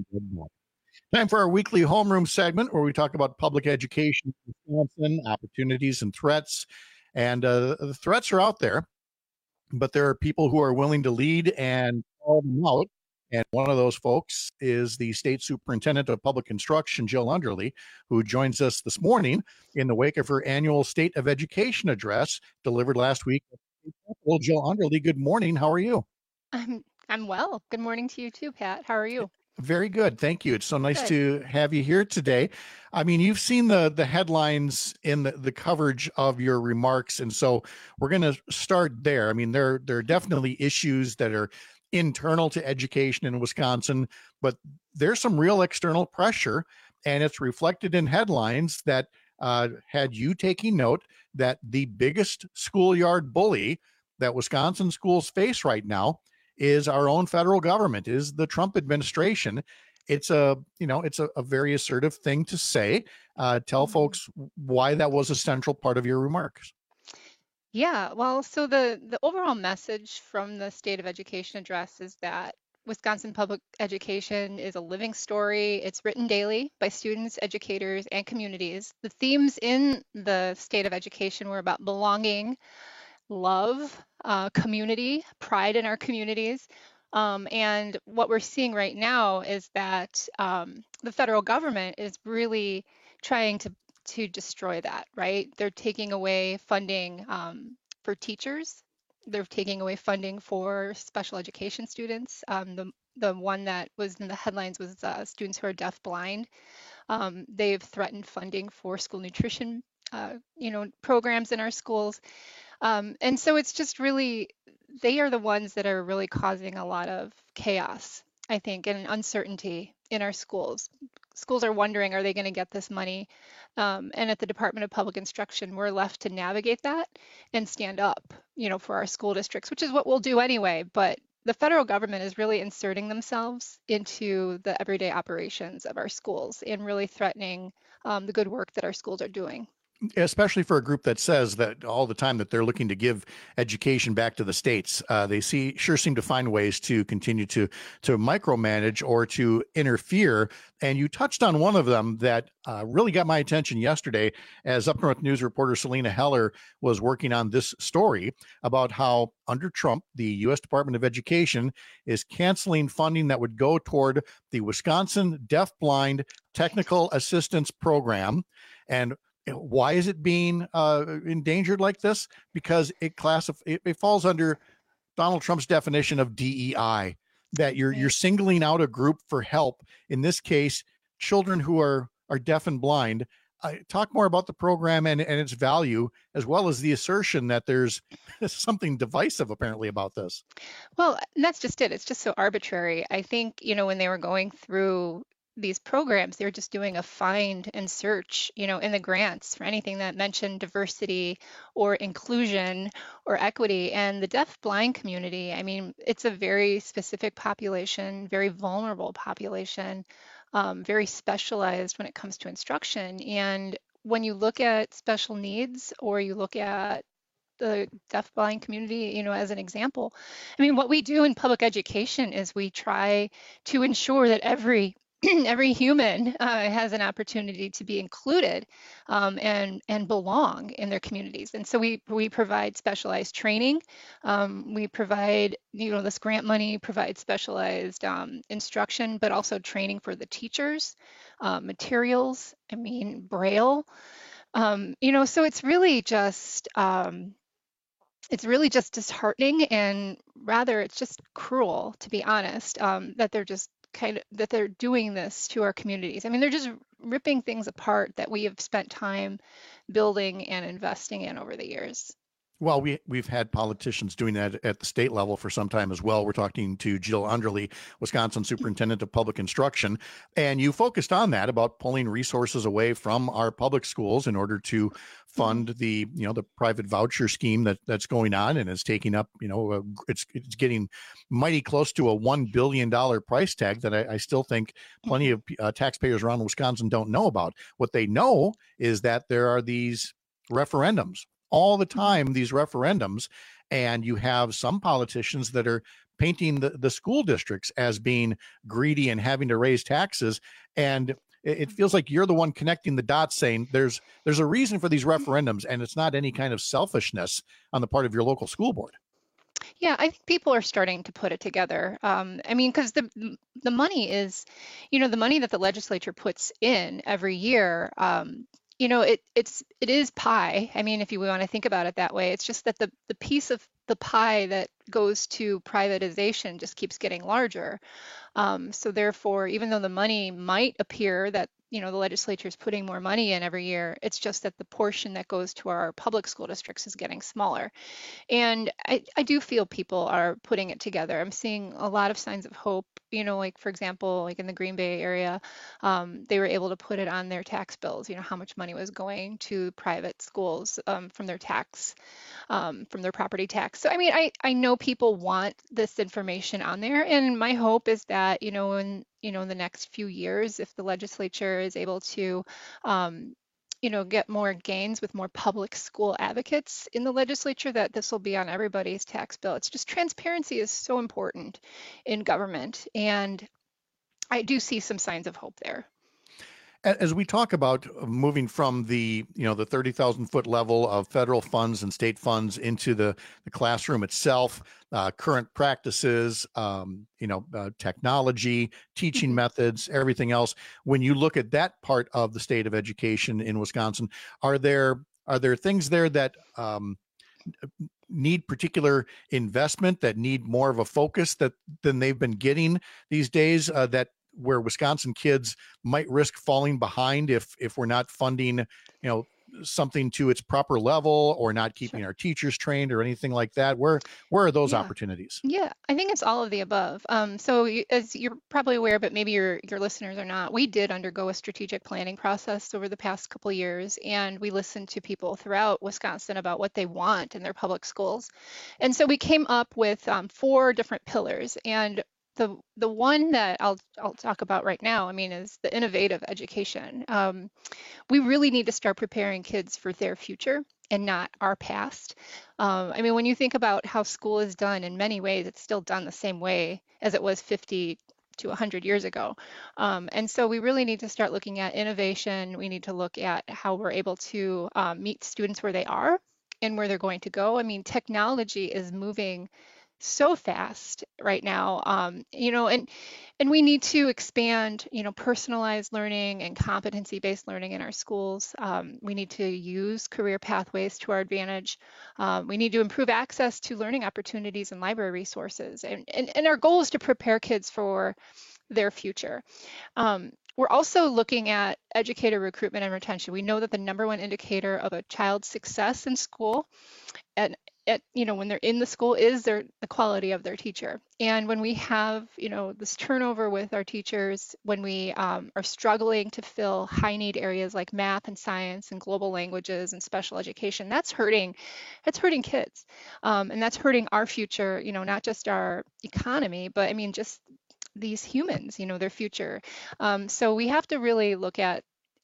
Time for our weekly homeroom segment where we talk about public education in Wisconsin, opportunities and threats. And uh, the threats are out there, but there are people who are willing to lead and call them out. And one of those folks is the State Superintendent of Public Instruction, Jill Underly, who joins us this morning in the wake of her annual State of Education address delivered last week. Well, Jill Underly, good morning. How are you? I'm I'm well. Good morning to you too, Pat. How are you? Very good. Thank you. It's so nice Good. to have you here today. I mean, you've seen the the headlines in the, the coverage of your remarks. And so we're going to start there. I mean, there, there are definitely issues that are internal to education in Wisconsin, but there's some real external pressure, and it's reflected in headlines that uh, had you taking note that the biggest schoolyard bully that Wisconsin schools face right now is our own federal government, is the Trump administration. It's a, you know, it's a, a very assertive thing to say. Uh, tell folks why that was a central part of your remarks. Yeah, well, so the the overall message from the State of Education address is that Wisconsin public education is a living story. It's written daily by students, educators, and communities. The themes in the State of Education were about belonging, love, uh, community, pride in our communities. Um, and what we're seeing right now is that um, the federal government is really trying to to destroy that, right? They're taking away funding um, for teachers. They're taking away funding for special education students. Um, the the one that was in the headlines was uh, students who are deaf-blind. Um, they've threatened funding for school nutrition, uh, you know, programs in our schools. Um, and so it's just really, they are the ones that are really causing a lot of chaos, I think, and uncertainty in our schools. Schools are wondering, are they going to get this money? Um, and at the Department of Public Instruction, we're left to navigate that and stand up, you know, for our school districts, which is what we'll do anyway. But the federal government is really inserting themselves into the everyday operations of our schools and really threatening um, the good work that our schools are doing. Especially for a group that says that all the time that they're looking to give education back to the states. Uh, they see sure seem to find ways to continue to to micromanage or to interfere. And you touched on one of them that uh, really got my attention yesterday as Up North News reporter Selena Heller was working on this story about how under Trump, the U S Department of Education is canceling funding that would go toward the Wisconsin Deaf-Blind Technical Assistance Program. And why is it being uh, endangered like this? Because it classif- it, it falls under Donald Trump's definition of D E I, that you're you're singling out a group for help. In this case, children who are are deaf and blind. Uh, talk more about the program and, and its value, as well as the assertion that there's something divisive apparently about this. Well, and that's just it. It's just so arbitrary. I think, you know, when they were going through these programs, they're just doing a find and search, you know, in the grants for anything that mentioned diversity or inclusion or equity. And the deaf-blind community, I mean, it's a very specific population, very vulnerable population, um, very specialized when it comes to instruction. And when you look at special needs or you look at the deafblind community, you know, as an example, I mean, what we do in public education is we try to ensure that every every human uh, has an opportunity to be included um, and and belong in their communities. And so we we provide specialized training. Um, we provide, you know, this grant money provides specialized um, instruction, but also training for the teachers, uh, materials. I mean, Braille. Um, you know, so it's really just. Um, It's really just disheartening, and rather it's just cruel, to be honest, um, that they're just kind of that they're doing this to our communities. I mean, they're just ripping things apart that we have spent time building and investing in over the years. Well, we, we've had politicians doing that at the state level for some time as well. We're talking to Jill Underly, Wisconsin Superintendent of Public Instruction, and you focused on that about pulling resources away from our public schools in order to fund the, you know, the private voucher scheme that that's going on, and is taking up, you know, uh, it's it's getting mighty close to a one billion dollars price tag that I, I still think plenty of uh, taxpayers around Wisconsin don't know about. What they know is that there are these referendums all the time, these referendums, and you have some politicians that are painting the, the school districts as being greedy and having to raise taxes. And it, it feels like you're the one connecting the dots, saying there's there's a reason for these referendums, and it's not any kind of selfishness on the part of your local school board. Yeah, I think people are starting to put it together. Um, I mean, because the the money is, you know, the money that the legislature puts in every year. Um, you know, it it's it is pie. I mean, if you want to think about it that way, it's just that the the piece of the pie that goes to privatization just keeps getting larger. Um, so therefore, even though the money might appear that, you know, the legislature is putting more money in every year, it's just that the portion that goes to our public school districts is getting smaller. And I, I do feel people are putting it together. I'm seeing a lot of signs of hope. You know, like, for example, like in the Green Bay area, um, they were able to put it on their tax bills, you know, how much money was going to private schools um, from their tax, um, from their property tax. So, I mean, I, I know people want this information on there. And my hope is that, you know, in, you know, in the next few years, if the legislature is able to, um, you know, get more gains with more public school advocates in the legislature, that this will be on everybody's tax bill. It's just transparency is so important in government. And I do see some signs of hope there. As we talk about moving from the, you know, the thirty thousand foot level of federal funds and state funds into the, the classroom itself, uh, current practices, um, you know, uh, technology, teaching methods, everything else. When you look at that part of the state of education in Wisconsin, are there are there things there that um, need particular investment, that need more of a focus that than they've been getting these days, uh, that where Wisconsin kids might risk falling behind if if we're not funding, you know, something to its proper level, or not keeping our teachers trained or anything like that? Where where are those Yeah. opportunities? Yeah, I think it's all of the above. Um, so you- as you're probably aware, but maybe your your listeners are not, we did undergo a strategic planning process over the past couple of years, and we listened to people throughout Wisconsin about what they want in their public schools. And so we came up with um, four different pillars. And the the one that I'll I'll talk about right now, I mean, is the innovative education. Um, we really need to start preparing kids for their future and not our past. Um, I mean, when you think about how school is done, in many ways, it's still done the same way as it was fifty to one hundred years ago. Um, and so we really need to start looking at innovation. We need to look at how we're able to um, meet students where they are and where they're going to go. I mean, technology is moving so fast right now, um, you know, and and we need to expand, you know, personalized learning and competency-based learning in our schools. Um, we need to use career pathways to our advantage. Um, we need to improve access to learning opportunities and library resources. And, and, and our goal is to prepare kids for their future. Um, we're also looking at educator recruitment and retention. We know that the number one indicator of a child's success in school, and at, you know, when they're in the school, is their the quality of their teacher. And when we have, you know, this turnover with our teachers, when we um, are struggling to fill high need areas like math and science and global languages and special education, that's hurting, that's hurting kids. Um, and that's hurting our future, you know, not just our economy, but I mean, just these humans, you know, their future. Um, so we have to really look at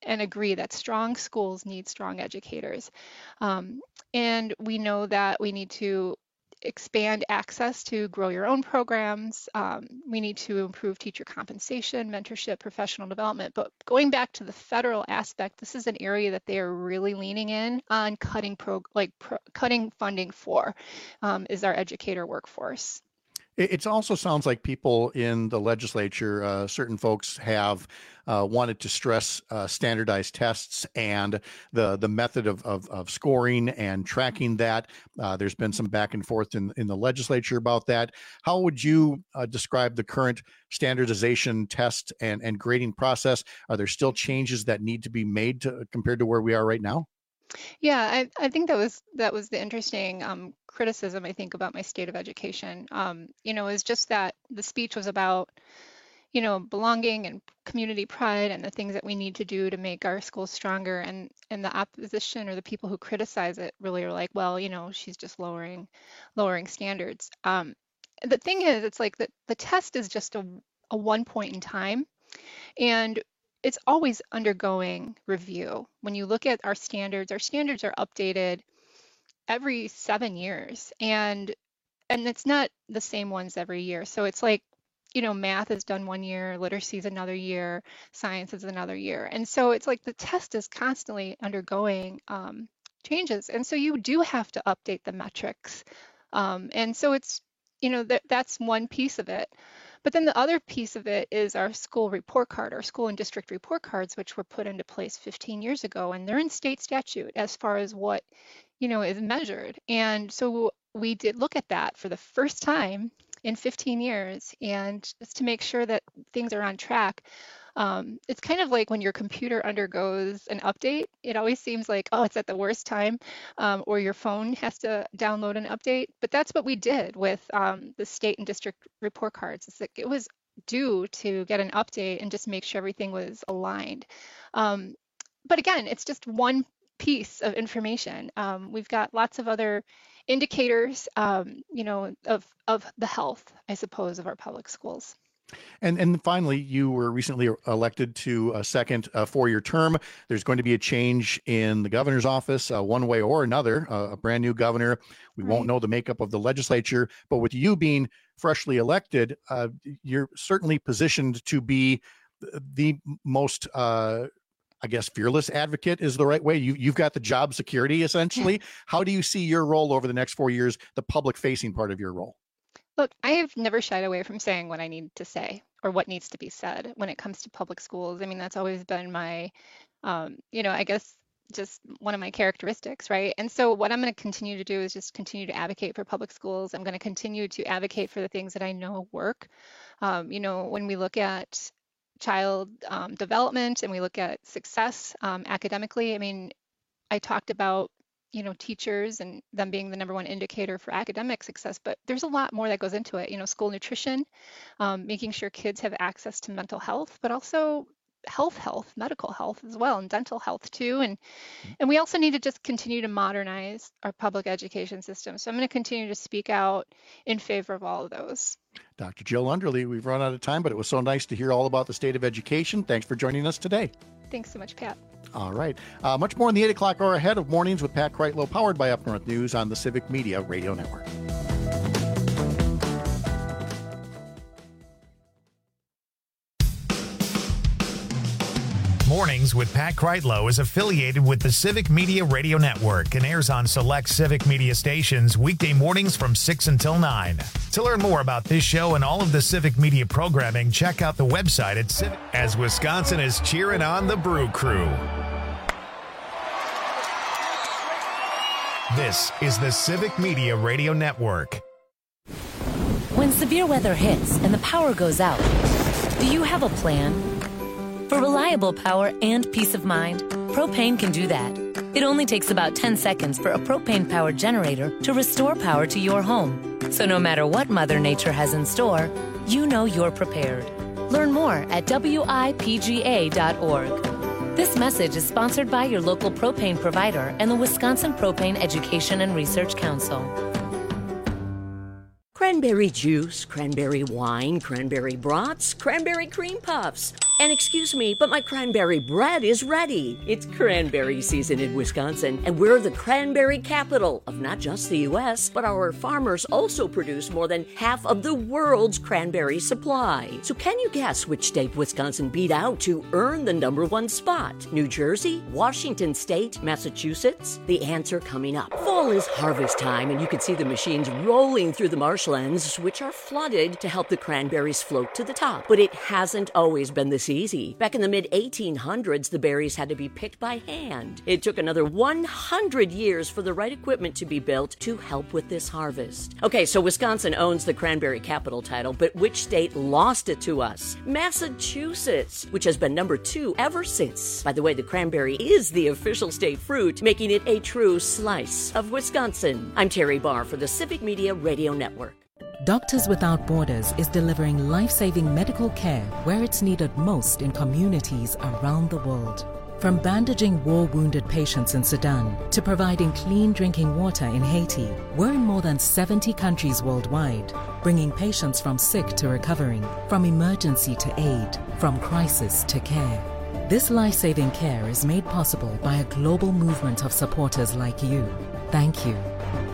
and agree that strong schools need strong educators. Um, and we know that we need to expand access to grow your own programs. Um, we need to improve teacher compensation, mentorship, professional development. But going back to the federal aspect, this is an area that they are really leaning in on cutting pro, like pro, cutting funding for, um, is our educator workforce. It also sounds like people in the legislature, uh, certain folks have uh, wanted to stress uh, standardized tests and the the method of, of, of scoring and tracking that. Uh, there's been some back and forth in, in the legislature about that. How would you uh, describe the current standardization test and, and grading process? Are there still changes that need to be made to, compared to where we are right now? Yeah, I, I think that was that was the interesting um, criticism, I think, about my state of education. Um, you know, is just that the speech was about, you know, belonging and community pride and the things that we need to do to make our schools stronger. And and the opposition or the people who criticize it really are like, well, you know, she's just lowering lowering standards. Um, the thing is, it's like the, the test is just a, a one point in time. And it's always undergoing review. When you look at our standards, our standards are updated every seven years, and and it's not the same ones every year. So it's like, you know, math is done one year, literacy is another year, science is another year, and so it's like the test is constantly undergoing um, changes, and so you do have to update the metrics, um, and so it's, you know, that that's one piece of it. But then the other piece of it is our school report card, our school and district report cards, which were put into place fifteen years ago, and they're in state statute as far as what, you know, is measured. And so we did look at that for the first time in fifteen years, and just to make sure that things are on track. Um, it's kind of like when your computer undergoes an update, it always seems like, oh, it's at the worst time, um, or your phone has to download an update. But that's what we did with um, the state and district report cards. It's like it was due to get an update and just make sure everything was aligned. Um, but again, it's just one piece of information. Um, we've got lots of other indicators, um, you know, of, of the health, I suppose, of our public schools. And and finally, you were recently elected to a second uh, four-year term. There's going to be a change in the governor's office, uh, one way or another, uh, a brand new governor. We right. won't know the makeup of the legislature, but with you being freshly elected, uh, you're certainly positioned to be the most, uh, I guess, fearless advocate is the right way. You, you've got the job security, essentially. How do you see your role over the next four years, the public-facing part of your role? Look, I have never shied away from saying what I need to say or what needs to be said when it comes to public schools. I mean, that's always been my, um, you know, I guess just one of my characteristics, right? And so what I'm going to continue to do is just continue to advocate for public schools. I'm going to continue to advocate for the things that I know work. Um, you know, when we look at child um, development and we look at success um, academically, I mean, I talked about you know, teachers and them being the number one indicator for academic success, but there's a lot more that goes into it. You know, school nutrition, um, making sure kids have access to mental health, but also health, health, medical health as well, and dental health too. And and we also need to just continue to modernize our public education system. So I'm going to continue to speak out in favor of all of those. Doctor Jill Underly, we've run out of time, but it was so nice to hear all about the state of education. Thanks for joining us today. Thanks so much, Pat. All right. Uh, much more in the eight o'clock hour ahead of Mornings with Pat Kreitlow, powered by Up North News on the Civic Media Radio Network. Mornings with Pat Kreitlow is affiliated with the Civic Media Radio Network and airs on select Civic Media stations weekday mornings from six until nine. To learn more about this show and all of the Civic Media programming, check out the website at Civic. As Wisconsin is cheering on the Brew Crew. This is the Civic Media Radio Network. When severe weather hits and the power goes out, do you have a plan? For reliable power and peace of mind, Propane can do that. It only takes about ten seconds for a propane-powered generator to restore power to your home. So no matter what Mother Nature has in store, you know you're prepared. Learn more at W I P G A dot org. This message is sponsored by your local propane provider and the Wisconsin Propane Education and Research Council. Cranberry juice, cranberry wine, cranberry brats, cranberry cream puffs. And excuse me, but my cranberry bread is ready. It's cranberry season in Wisconsin, and we're the cranberry capital of not just the U S, but our farmers also produce more than half of the world's cranberry supply. So can you guess which state Wisconsin beat out to earn the number one spot? New Jersey? Washington State? Massachusetts? The answer coming up. Fall is harvest time, and you can see the machines rolling through the marshlands, which are flooded to help the cranberries float to the top. But it hasn't always been this easy. Back in the mid eighteen hundreds, the berries had to be picked by hand. It took another one hundred years for the right equipment to be built to help with this harvest. Okay, so Wisconsin owns the cranberry capital title, but which state lost it to us? Massachusetts, which has been number two ever since. By the way, the cranberry is the official state fruit, making it a true slice of Wisconsin. I'm Terry Barr for the Civic Media Radio Network. Doctors Without Borders is delivering life-saving medical care where it's needed most in communities around the world. From bandaging war-wounded patients in Sudan to providing clean drinking water in Haiti, we're in more than seventy countries worldwide, bringing patients from sick to recovering, from emergency to aid, from crisis to care. This life-saving care is made possible by a global movement of supporters like you. Thank you.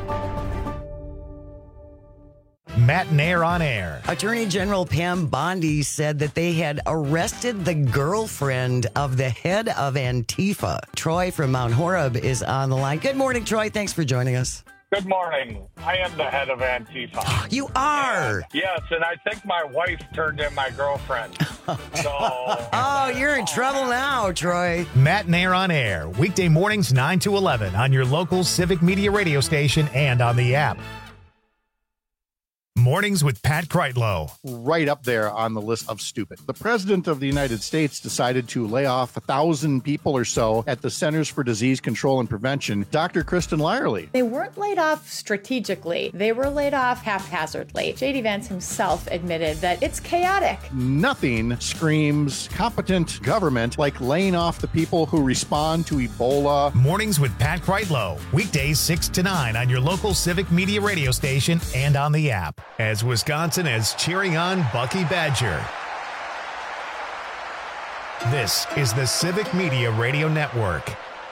Matt Nair on air. Attorney General Pam Bondi said that they had arrested the girlfriend of the head of Antifa. Troy from Mount Horeb is on the line. Good morning, Troy. Thanks for joining us. Good morning. I am the head of Antifa. You are? And, yes, and I think my wife turned in my girlfriend. So, oh, you're in trouble now, Troy. Matt Nair on air. Weekday mornings nine to eleven on your local Civic Media radio station and on the app. Mornings with Pat Kreitlow. Right up there on the list of stupid. The President of the United States decided to lay off a thousand people or so at the Centers for Disease Control and Prevention. Doctor Kristen Lyerly. They weren't laid off strategically. They were laid off haphazardly. J D Vance himself admitted that it's chaotic. Nothing screams competent government like laying off the people who respond to Ebola. Mornings with Pat Kreitlow. Weekdays six to nine on your local Civic Media radio station and on the app. As Wisconsin is cheering on Bucky Badger. This is the Civic Media Radio Network.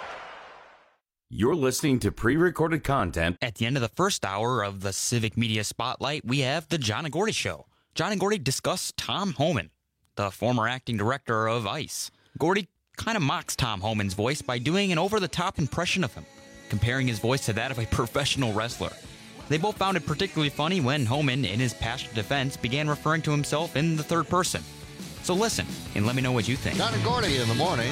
You're listening to pre-recorded content. At the end of the first hour of the Civic Media Spotlight, we have the John and Gordy Show. John and Gordy discuss Tom Homan, the former acting director of ICE. Gordy kind of mocks Tom Homan's voice by doing an over-the-top impression of him, comparing his voice to that of a professional wrestler. They both found it particularly funny when Homan, in his passionate defense, began referring to himself in the third person. So listen, and let me know what you think. John and Gordy in the morning.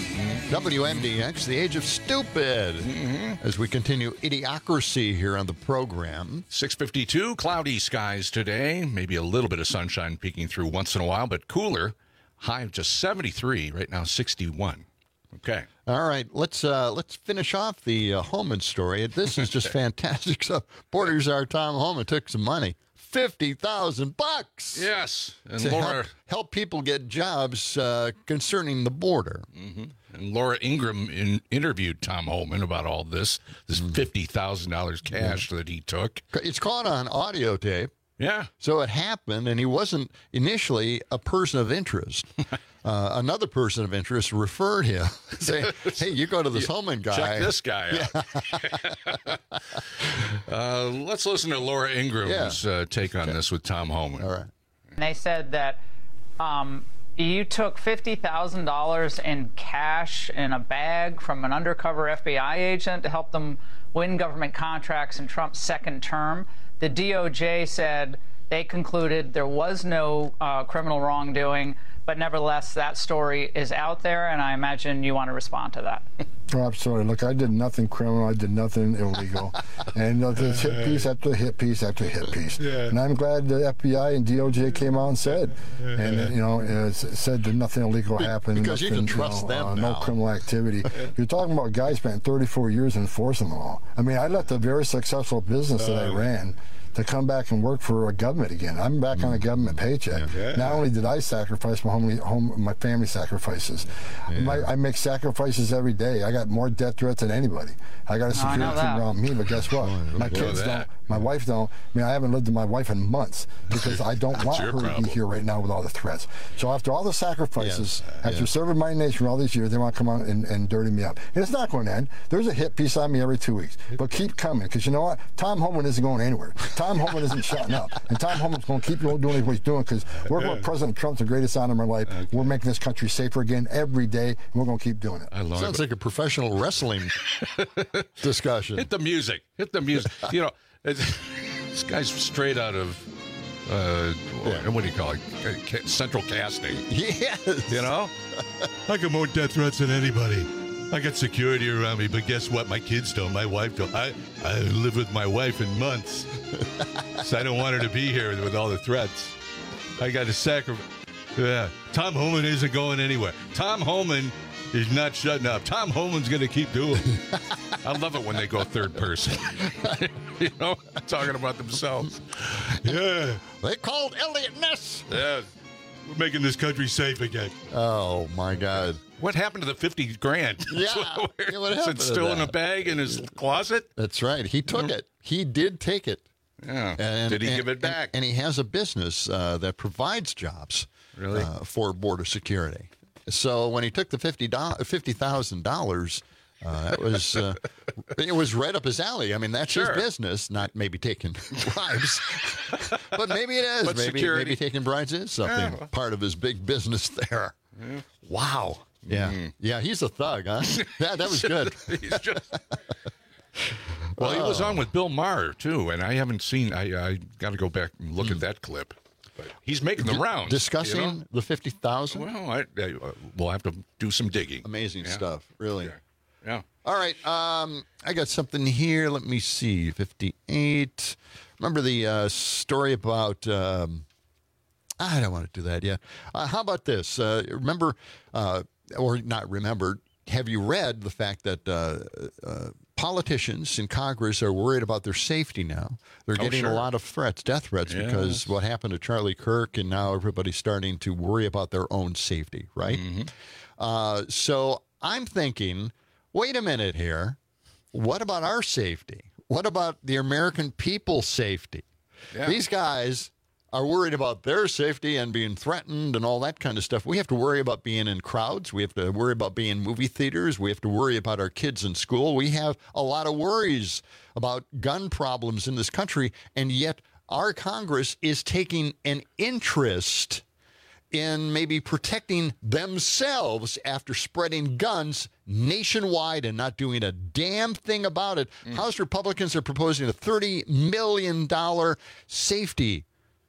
W M D X, the age of stupid. Mm-hmm. As we continue Idiocracy here on the program. six fifty-two, cloudy skies today. Maybe a little bit of sunshine peeking through once in a while, but cooler. High of just seventy-three, right now sixty-one. Okay. All right, let's uh, let's finish off the uh, Homan story. This is just fantastic. So, Borders our Tom Homan took some money, fifty thousand bucks. Yes, and to Laura help, help people get jobs uh, concerning the border. Mm-hmm. And Laura Ingraham in, interviewed Tom Homan about all this. This fifty thousand dollars cash mm-hmm. that he took. It's caught on audio tape. Yeah. So it happened, and he wasn't initially a person of interest. Uh, another person of interest referred him, saying, hey, you go to this Homan guy. Check this guy out. Yeah. uh, let's listen to Laura Ingram's yeah. uh, take on okay. this with Tom Homan. All right. And they said that um, you took fifty thousand dollars in cash in a bag from an undercover F B I agent to help them win government contracts in Trump's second term. The D O J said they concluded there was no uh, criminal wrongdoing, but nevertheless, that story is out there, and I imagine you want to respond to that. Oh, I'm sorry. Look, I did nothing criminal. I did nothing illegal. And uh, there's hit piece after hit piece after hit piece. Yeah. And I'm glad the F B I and D O J came out and said, yeah. and, uh, you know, uh, said that nothing illegal happened. Because nothing, you can trust you know, them uh, now. No criminal activity. You're talking about guys spent thirty-four years enforcing the law. I mean, I left a very successful business that I ran to come back and work for a government again. I'm back mm. on a government paycheck. Yeah. Not only did I sacrifice my home, home my family sacrifices. Yeah. My, I make sacrifices every day. I got more death threats than anybody. I got a security team around me, but guess what? my kids don't. My wife don't. I mean, I haven't lived with my wife in months because I don't want her problem. to be here right now with all the threats. So after all the sacrifices, Yes. after Yes. serving my nation all these years, they want to come on and, and dirty me up. And it's not going to end. There's a hit piece on me every two weeks. But keep coming, because you know what? Tom Homan isn't going anywhere. Tom Homan isn't shutting up. And Tom Homan's going to keep doing what he's doing, because we're going President Trump's the greatest honor of my life. Okay. We're making this country safer again every day, and we're going to keep doing it. I love Sounds it. like a professional wrestling discussion. Hit the music. Hit the music. You know, it's, this guy's straight out of, uh, Yeah. what do you call it? Ca- Central casting. Yes. You know? I got more death threats than anybody. I got security around me, but guess what? My kids don't. My wife don't. I, I live with my wife in months. So I don't want her to be here with all the threats. I got to sacrifice. Yeah. Tom Homan isn't going anywhere. Tom Homan is not shutting up. Tom Homan's going to keep doing it. I love it when they go third person. You know, talking about themselves. Yeah. They called Elliot Ness. Yeah. We're making this country safe again. Oh, my God. What happened to the fifty grand? Yeah. Where, Yeah, what is happened it to still in that? a bag in his closet? That's right. He took it. He did take it. Yeah. And, Did he and- give it back? And, and he has a business uh, that provides jobs Really? uh, for border security. So when he took the fifty thousand dollars, uh, that was uh, it was right up his alley. I mean, that's Sure. his business, not maybe taking bribes, but maybe it is. But maybe security. maybe taking bribes is something Yeah. part of his big business there. Yeah. Wow. Yeah. Mm. Yeah. He's a thug, huh? Yeah, that was good. He's just... Well, he was on with Bill Maher, too, and I haven't seen... I, I got to go back and look at that clip. But he's making the Di- rounds. discussing you know? the fifty thousand. Well, I, I, uh, we'll have to do some digging. Amazing Yeah. stuff, really. Yeah. Yeah. All right, um, I got something here. Let me see. fifty-eight. Remember the uh, story about? Um, I don't want to do that yet. Uh, how about this? Uh, remember, uh, or not remember? Have you read the fact that uh, uh, politicians in Congress are worried about their safety now? They're Oh, getting sure. a lot of threats, death threats, Yeah. because what happened to Charlie Kirk, and now everybody's starting to worry about their own safety, right? Mm-hmm. Uh, so I'm thinking, wait a minute here. What about our safety? What about the American people's safety? Yeah. These guys are worried about their safety and being threatened and all that kind of stuff. We have to worry about being in crowds. We have to worry about being in movie theaters. We have to worry about our kids in school. We have a lot of worries about gun problems in this country, and yet our Congress is taking an interest in maybe protecting themselves after spreading guns nationwide and not doing a damn thing about it. Mm. House Republicans are proposing a thirty million dollars safety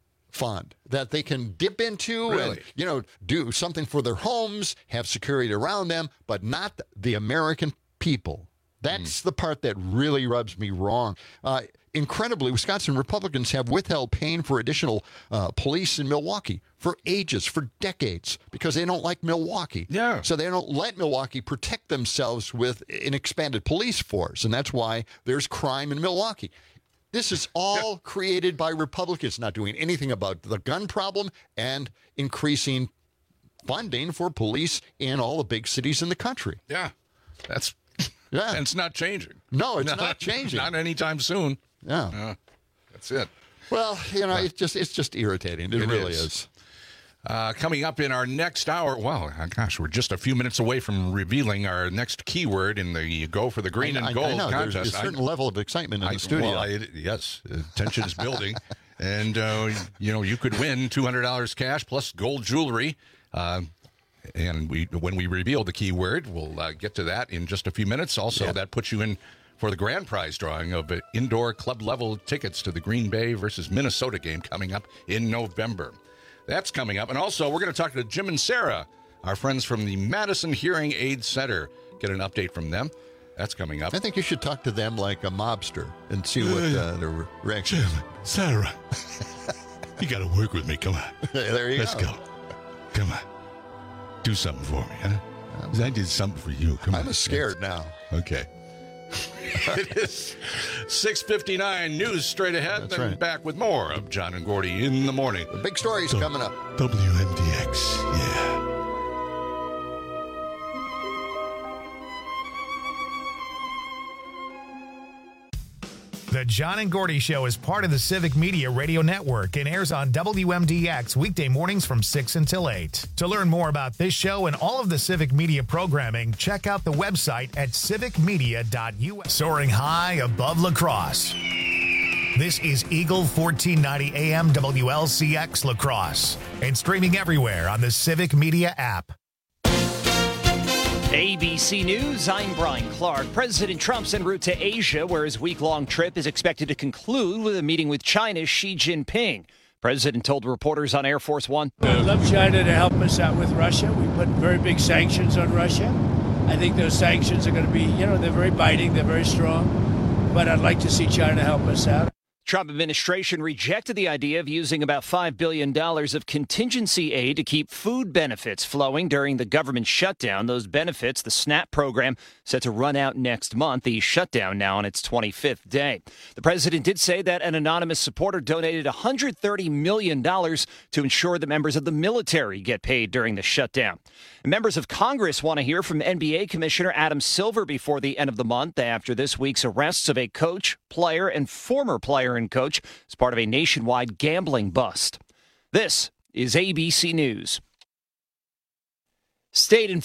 fund that they can dip into Really? and, you know, do something for their homes, have security around them, but not the American people. That's the part that really rubs me wrong. Uh, incredibly, Wisconsin Republicans have withheld paying for additional uh, police in Milwaukee for ages, for decades, because they don't like Milwaukee. Yeah. So they don't let Milwaukee protect themselves with an expanded police force, and that's why there's crime in Milwaukee. This is all created by Republicans not doing anything about the gun problem and increasing funding for police in all the big cities in the country. Yeah. That's... Yeah. And it's not changing. No, it's not changing. Not anytime soon. Yeah. Uh, that's it. Well, you know, it's just it's just irritating. It, It really is. is. Uh, coming up in our next hour, well, gosh, we're just a few minutes away from revealing our next keyword in the Go for the Green I, and I- Gold I know, contest. There's a certain I- level of excitement in I- the studio. Well, I, yes, uh, tension is building. And, uh, you know, you could win two hundred dollars cash plus gold jewelry. Uh, and we, when we reveal the keyword, we'll uh, get to that in just a few minutes. Also, Yeah. that puts you in for the grand prize drawing of uh, indoor club-level tickets to the Green Bay versus Minnesota game coming up in November. That's coming up. And also, we're going to talk to Jim and Sarah, our friends from the Madison Hearing Aid Center. Get an update from them. That's coming up. I think you should talk to them like a mobster and see what uh, their re- reaction is. Jim, Sarah, you got to work with me. Come on. There you Let's go. go. Come on. Do something for me, huh? 'Cause I did something for you. Come on. I'm scared now. Okay. It is six fifty-nine. News straight ahead. That's then right. back with more of John and Gordy in the morning. The big story's coming up. W M D X. Yeah. The The John and Gordy Show is part of the Civic Media Radio Network and airs on W M D X weekday mornings from six until eight. To learn more about this show and all of the Civic Media programming, check out the website at civic media dot u s. Soaring high above La Crosse. This is Eagle fourteen ninety A M W L C X La Crosse and streaming everywhere on the Civic Media app. A B C News, I'm Brian Clark. President Trump's en route to Asia, where his week-long trip is expected to conclude with a meeting with China's Xi Jinping. President told reporters on Air Force One, I'd love China to help us out with Russia. We put very big sanctions on Russia. I think those sanctions are going to be, you know, they're very biting, they're very strong. But I'd like to see China help us out. Trump administration rejected the idea of using about five billion dollars of contingency aid to keep food benefits flowing during the government shutdown. Those benefits, the SNAP program, set to run out next month. The shutdown now on its twenty-fifth day. The president did say that an anonymous supporter donated one hundred thirty million dollars to ensure that members of the military get paid during the shutdown. And members of Congress want to hear from N B A Commissioner Adam Silver before the end of the month after this week's arrests of a coach, player, and former player and coach as part of a nationwide gambling bust. This is A B C News. State and